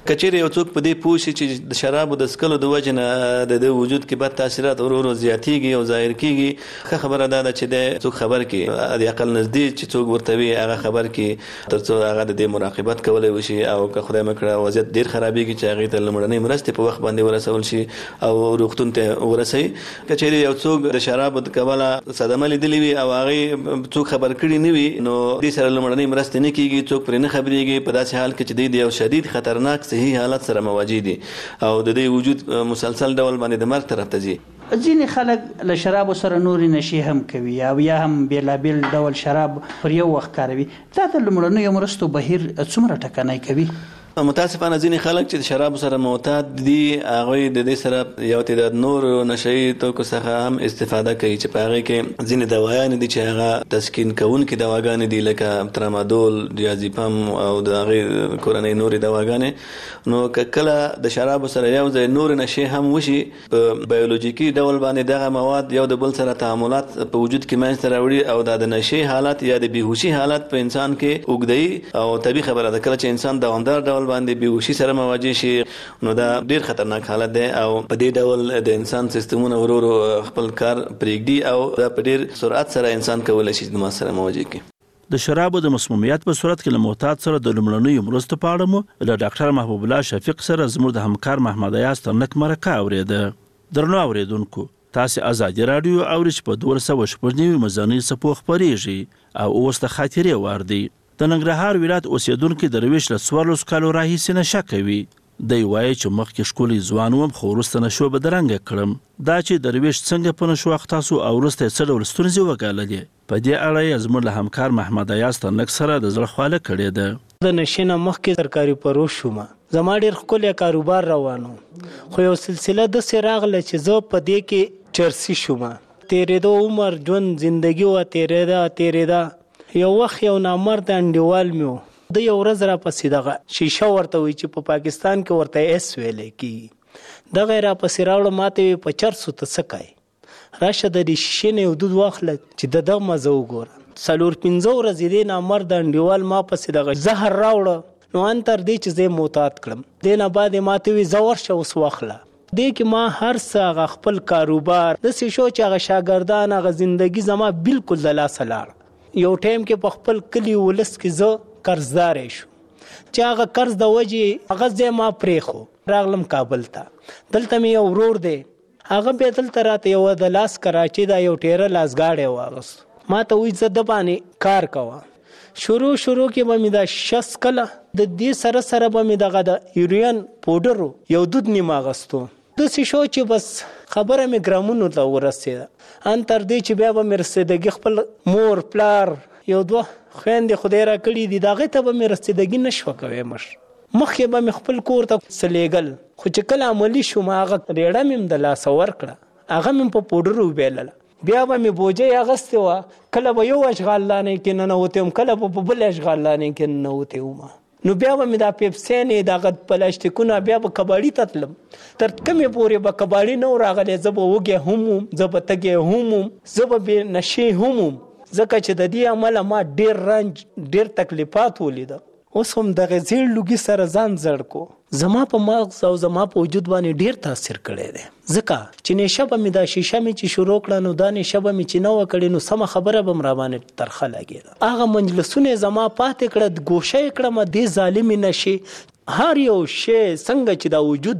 کچېرې یو څوک په دې پوه شي چې د شرابو د څښلو د وجې نه د ده وجود کې بد تاثیرات ورو ورو زیاتېږي او ظاهر کېږي، ښه خبره دا ده چې دی څوک خبر کړي، د عقل نږدې چې څوک ورته وي هغه خبر کړي تر څو هغه د دې مراقبت کولی وشي، او که خدای مه کړه وضعیت ډېر خرابېږي چې هغې ته لومړنۍ مرستې په وخت باندې ورسول شي او روغتون ته ورسوي. که چېرې یو څوک د شرابو د کبله صدمه لیدلې وي او هغې څوک خبر کړي نه وي، نو دې سره لومړنۍ مرستې نه کېږي، څوک پرې نه خبرېږي، په داسې حال کې چې دوی د یو شدید خطرناک صحي حالت سره مواجه دي او د دې وجود مسلسل ډول باندې د مرګ طرف ته ځي. ځینې خلک له شرابو سره نورې نشې هم کوي او یا هم بېلابېل ډول شراب پر یو وخت کاروي. دا د لومړنیو مرستو بهیر څومره ټکنی کوي؟ متاسفانه ځینې خلک چې د شرابو سره معتاد دي هغوی د دې سره یو تعداد نور نشهیي توکو څخه هم استفاده کوي چې په هغې کې ځینې دوايانې دي چې هغه تسکین کوونکې دواګانې دي لکه ترامادول، ډیازیپام او د هغې کورنۍ نورې دواګانې. نو که کله د شرابو سره یو ځای نورې نشې هم وشي، په بیولوژیکي ډول باندې دغه مواد یو د بل سره تعاملات په وجود کې منځته راوړي او دا د نشې حالت یا د بېهوشي حالت په انسان کې اوږدوي او طبیعي خبره ده کله چې انسان دوامدار ډول باندې بېهوشي سره مواجه شي نو دا ډیر خطرناک حالت دی او په دې ډول د انسان سیستمونه ورو ورو خپل کار پرېږدي او دا په ډیر سرعت سره انسان کولی شي د ما سره مواجه کړي. د شرابو د مسمومیت په صورت کې له معتاد سره د لومړنیو مرستو په اړه مو له ډاکټر محبوب الله شفیق سره زموږ د همکار محمد ایاز ترنک مرکه اورېده. درنو اورېدونکو، تاسې ازادي راډیو اورئ چې په دولس سوه شپږ نوي مزاني څپو خپرېږي او اوس د خاطرې وار دی. د ننګرهار ولایت اوسېدونکي درویش له څوارلسو کالو راهیسې نشه کوي. دی وایي چې مخکې ښکلی ځوان وم خو وروسته نشو بدرنګه کړم. دا چې درویش څنګه په نشو اخته سو او وروسته یې څه ډول ستونزې وګاللې، په دې اړه یې زموږ له همکار محمد ایاز ترنک سره د زړه خواله کړې ده. د نشې نه مخکې سرکاري پروش شوم، زما ډېر ښکلی کاروبار روان و، خو یو سلسله داسې راغله چې زه په دې کې چرسي شوم. تېرېده عمر، ژوند، زندګي وه تېرېده تېرېده. یو وخت یو نامرد انډیوال مې و، د یو ورځ راپسې دغه شیشه ورته وایي چې په پاکستان کې ورته ایس ویلی کېږي، دغه یې راپسې راوړه، ما ته ویې په چرسو ته څه کوې، راشه د دې شیشې نه یو دود واخله چې د دغه مزه وګوره. څلور پنځه ورځې دې نامرد انډیوال ما پسې دغه زهر راوړه، نو ان تر دې چې زه یې معتاد کړم. دې نه بعد یې ما ته ویې زه ورشه اوس واخله. دې کې ما هر څه هغه خپل کاروبار داسې شو چې هغه شاګردان هغه زندګي زما بالکل د لاسه لاړه. یو ټایم کې په خپل کلي ولس کې زه قرضدار شو چې هغه قرض د وجې هغه ځای ما پرېښو، راغلم کابل ته. دلته مې یو ورور دی، هغه بیا دلته راته یوه د لاس کراچۍ دا یو ټیره لاسګاډی واغست، ما ته وایي زه د باندې کار کوه. شروع شروع کې به مې دا شس کله د دې سره سره به مې دغه د یورین پوډرو یو دود نیم اغستو. داسې شو چې بس خبره مې ګرامونو ته ورسېده. ان تر دې چې بیا به مې رسېدګي خپل مور پلار یو دوه خویندې خدای را کړي دي، د هغې ته به مې رسېدګي نه شوه کوی. مش مخکې به مې خپل کور ته څه لیږل، خو چې کله عملي شوم هغه ریړه مې هم د لاسه ورکړه، هغه مې په پوډرو وبیلله. بیا به مې بوجۍ اغستې وه، کله به یو اشغال لانې کې ننوتې وم، کله به په بل اشغال لانې کې ننوتې وم. نو بیا به مې دا پیپسینې دغه پلاستیکونه بیا به کباړي ته تلم، تر کومې پورې به کباړي نه و راغلی، زه به وږی هم وم، زه به تږی هم وم، زه به بې نشې هم وم، ځکه چې د دې عمله ما ډېر رنج ډېر تکلیفات ولیده. اوس هم دغه زیړ لوګي سره ځان زړ کو، زما په مغز او زما په وجود باندې ډېر تاثیر کړی دی. ځکه چې نشه به مې دا شیشه مې چې شروع کړه نو دا نشه به مې چې نه وه کړې نو سمه خبره به م راباندې ترخه لګېده. هغه مجلسونه یې زما پاتې کړه، ګوشه یې کړمه دې ظالمې نشې. هر یو شی څنګه چې دا وجود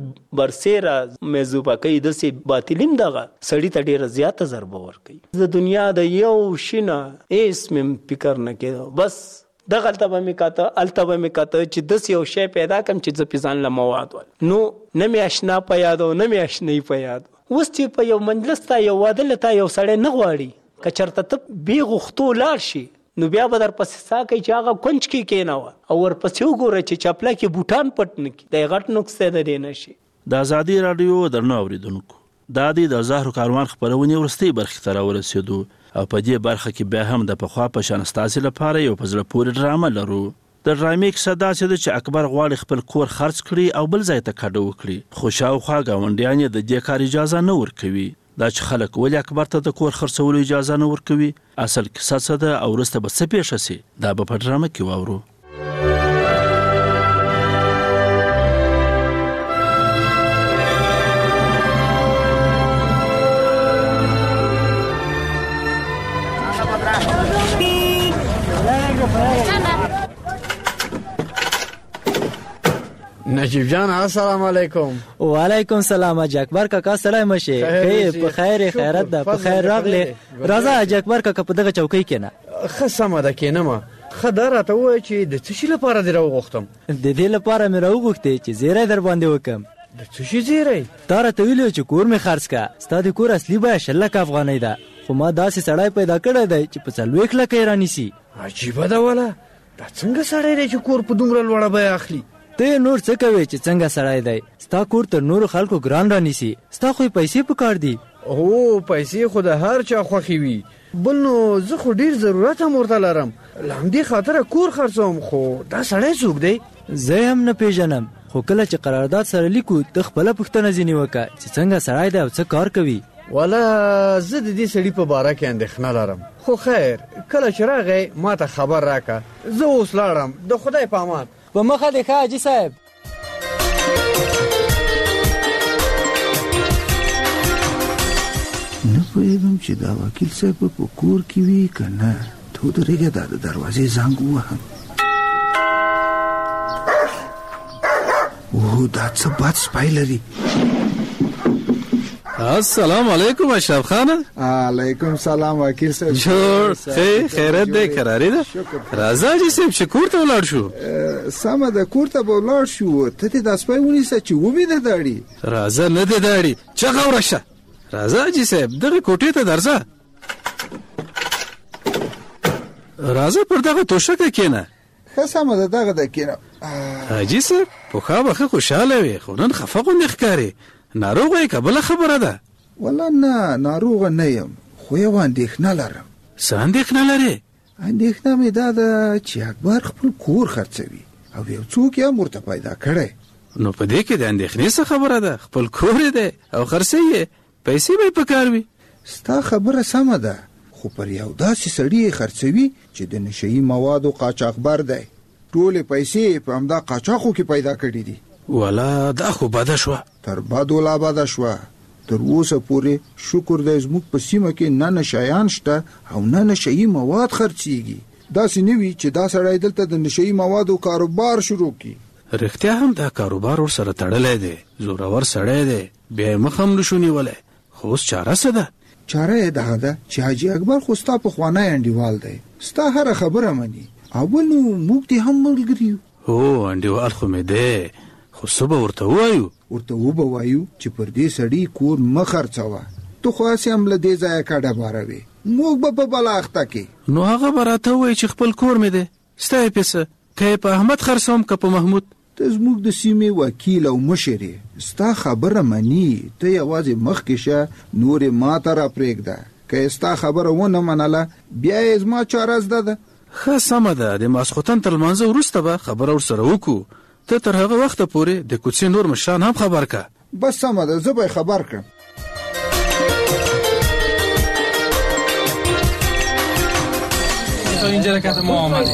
برسېره میزوبه کوي داسې باطلیم دغه سړي ته ډېره زیاته ضربه ورکوي. د دنیا د یو شي نه هېڅ مې فکر نه کېده، بس دغلته به مې کاته هلته به مې کاته چې داسې یو شی پیدا کړم چې زه پې ځان له مواد ول. نو نه مې اشنا په یاد او نه مې اشنایي په یاد. اوس چې په یو مجلس ته یو واده له تا یو سړی نه غواړي، که چېرته ته بې غوښتو لاړ شي نو بیا به در پسې سا کوي چې هغه کونج کې کېنوه او ورپسې وګوره چې چپله کې بوټان پټ نه کړي. دی غټ نقص دی د دې نشي. د ازادي راډیو درنو اورېدونکو، دا دی د زهرو کاروان خپرونې وروستۍ برخې ته راورسېدو او په دې برخه کې بیا هم د پخوا په شان ستاسې لپاره یو په زړه پورې ډرامه لرو. د ډرامې کیسه داسې ده چې اکبر غواړي خپل کور خرڅ کړي او بل ځای ته کډه وکړي، خو شاوخوا ګاونډیان یې د دې کار اجازه نه ورکوي. دا چې خلک ولې اکبر ته د کور خرڅولو اجازه نه ورکوي، اصل کیسه څه ده او وروسته به څه پیښه سي، دا به په ډرامه کې واورو. نجیب جان السلام علیکم. وعلیکم سلام. حاج اکبر کاکا سلام مشه. خیر په خیر خیرت ده په خیر راغلی. راځه حاج اکبر کاکا په دغه چوکۍ کېنه. ښه سمه ده کېنم. ښه دا راته ووایه چې د څه شي لپاره دې راوغوښتم؟ د دې لپاره مې راوغوښتې چې زیری در باندې وکړم. د څه شي زیری؟ تا راته ویلي چې کور مې خرڅ که. ستا د کور اصلي بیه شل لکه افغانۍ ده، خو ما داسې سړی پیدا کړی دی چې په څلوېښت لکه یې رانیسي. عجیبه ده وله، دا څنګه سړی دی چې کور په دومره لوړه بیه اخلي؟ ته نور څه کوې چې څنګه سړی دی؟ ستا کور تر نورو خلکو ګران رانیسي. ستا خو پیسې په کار دي. او پیسې خو د هر چا خوښې وي، بل نو زه خو ډېر ضرورت هم ورته لرم، له همدې خاطره کور خرڅوم. خو دا سړی څوک دی؟ زه هم نه پیژنم، خو کله چې قرارداد سره لیکو ته خپله پوښتنه ځینې وکړه چې څنګه سړی دی او څه کار کوي. والا زه د دې سړي په باره کې اندېښنه لرم، خو خیر کله چې راغی ما ته خبر راکړه. زه اوس لاړم، د خدای په امان. په مخه دې ښه حاجي صاحب. نه پوهېږم چې دا وکیل صاحب په کور کې وي که نه. ته ودرېږه، دا د دروازې زنګ ووهم. اوه دا څه بد سپی لري. السلام علیکم اشرف خان. علیکم سلام وکیل صاحب. جوړ خیر خیرت دی قراری ده. راځه چې صاحب چې کور ته ولاړ شو. سمه ده کور ته به ولاړ شو. ته دې دا سپی ونیسه چې ومې نه داړي. راځه نه دې داړي چغه ورشه. راځه چې صاحب دغه کوټې ته درځه. راځه پر دغه توشکه کېنه. ښه سمه ده دغه ده کېنه. حاجي صاحب پخوا به ښه خوشحاله وې، خو نن خفه غوندې ښکارې. ناروغه یې که بله خبره ده؟ والله نه ناروغه نه یم، خو یوه اندېښنه لرم. څه اندېښنه لرې؟ اندېښنه مې دا ده چې اکبر خپل کور خرڅوي او یو څوک یې هم ورته پیدا کړی. نو په دې کې د اندېښنې څه خبره ده؟ خپل کور یې دی او خرڅوي یې، پیسې به یې په کار وي. ستا خبره سمه ده، خو پر یو داسې سړي یې خرڅوي چې د نشهیي موادو قاچاقبر دی. ټولې پیسې په همدا قاچاقو کې پیدا کړي دي. والا دا خو بده شوه. تر بدو لا بده شوه. تر اوسه پورې شکر دی زموږ په سیمه کې نه نشایان شته او نه نشهیي مواد خرڅېږي. داسې نه وي چې دا سړی دلته د نشهیي موادو کاروبار شروع کړي. رښتیا هم دا کاروبار ورسره تړلی دی، زورور سړی دی، بیا یې مخ هم نشو نیولی. خو اوس چاره څه ده؟ چاره یې دغه ده چې حاجي اکبر خو ستا پخوانی انډیوال دی، ستا هره خبره مني. او بل نو موږ دې هم ملګري یو. هو انډیوال خو مې دی، خو څه به ورته ووایو؟ ورته وبه وایو چې پر دې سړي کور مه خرڅوه. ته خو هسې هم له دې ځایه کډه باروې، موږ به په بله اخته کې. نو هغه به راته ووایي چې خپل کور مې دی، ستا یې پیسه، که یې په احمد خرڅوم که په محمود. ته زموږ د سیمې وکیل او مشر یې، ستا خبره مني. ته یوازې مخکې شه، نور یې ما ته را پرېږده. که یې ستا خبره ونه منله بیا یې زما چاره زده ده. ښه سمه ده، د ماسخوتن تر لمانځه وروسته به خبره ورسره وکړو. ته تر هغه وخته پورې د کوڅې نور مشران هم خبر که. بس سمه ده، زه به یې خبر کړم. اینجا رکت ما آمده.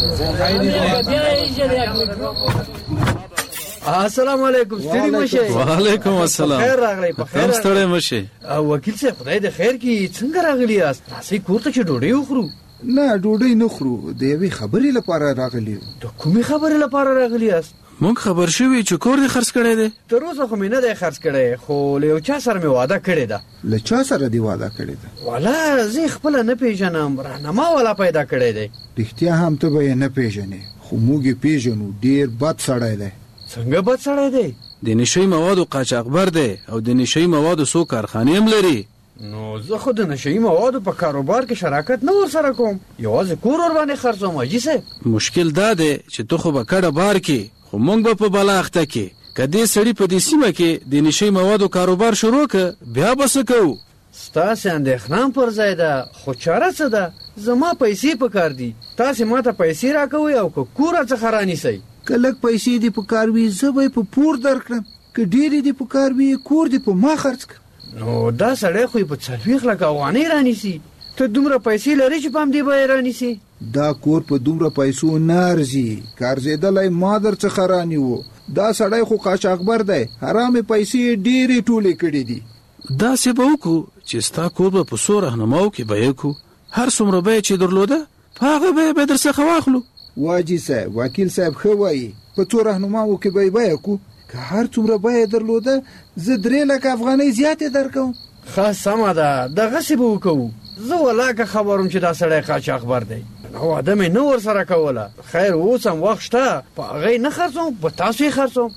السلام علیکم. ستړي مشه. وعلیکم السلام. خیر راغلی. په خیر ستړي مشه. وکیل صاحب خدای دې خیر کړي. څنګه راغلی یاست؟ تاسې کور ته چې ډوډۍ وخورو؟ نه ډوډۍ نه خورو، د یوې خبرې لپاره راغلی یو. د کومې خبرې لپاره راغلی یاست؟ مونږ خبر شوي چې کور دې خرڅ کړی دی. تر اوسه خو مې نه دی خرڅ کړی، خو له یو چا سره مې واده کړې ده. له چا سره دې واده کړې ده؟ والا زه خپله نه پیژنم، راهنما والا پیدا کړی دی. رښتیا هم ته به یې نه پیژنې، خو موږ یې پیژنو. ډېر بد سړی دی. څنګه بد سړی دی؟ د نشهیي موادو قاچاقبر دی او د نشهیي موادو څو کارخانې هم لري. نو زه خو د نشهیي موادو په کاروبار کې شراکت نه ورسره کوم، یوازې کور ور باندې خرڅوم. حاجي صاحب مشکل دا دی چې ته خو به کډه بار کې، خو مونږ به په بله اخته کې. که دې سړي په دې سیمه کې د نشهیي موادو کاروبار شروع که بیا به څه کوو؟ ستاسې اندېښنه پر ځای ده، خو چاره څه ده؟ زما پیسې په کار دي، تاسې ما ته پیسې راکوئ او که کور راڅخه رانیسئ. که لږ پیسې دې په کار وي زه به یې په پور درکړم، که ډېرې دې په کار وي کور دې په ما خرڅ کړم. نو دا سړی خو یې په څلوېښت لکه افغانۍ رانیسي. ته دومره پیسې لرې چې په همدې به یې رانیسي؟ دا کور په دومره پیسو نه ارزي، که ارزېدلی ما در څخه رانیوه. دا سړی خو قاچاقبر دی، حرامې پیسې یې ډېرې ټولې کړې دي. داسې به وکړو چې ستا کور به په څو رهنماو کې بیه کړو، هر څومره بیه چې درلوده په هغه به به درڅخه واخلو. واجی صاحب وکیل صاحب خو وایي په تو راهنماو کې به بیا کو که هر څومره بیا درلوده زه درې لک افغانۍ زیاتې درکوم. خاص سمه ده دغه سی به وکړو. زه ولاکه خبروم چې دا سړی قاچاقبر دی او ادم نه ور سره کوله. خیر اوس هم وخت شته په هغه نه خرڅوم په تاسو یې خرڅوم.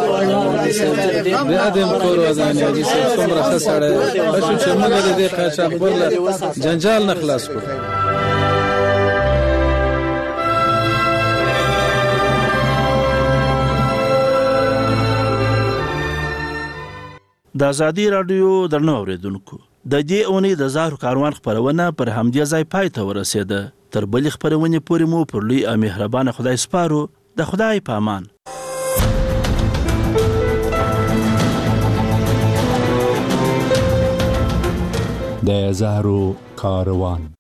بیا دې کور وزن دي څومره خسړې بشو چې موږ دې قاچاقبر له جنجال نه خلاص کړو. د ازادي رادیو درنو اوریدونکو د دې اونۍ د زهرو کاروان خپرونه پر همدې ځای پای ته ورسېده. تر بلې خپرونې پورې مو پر لوی او مهربانه خدای سپارو. د خدای په امان. د زهرو کاروان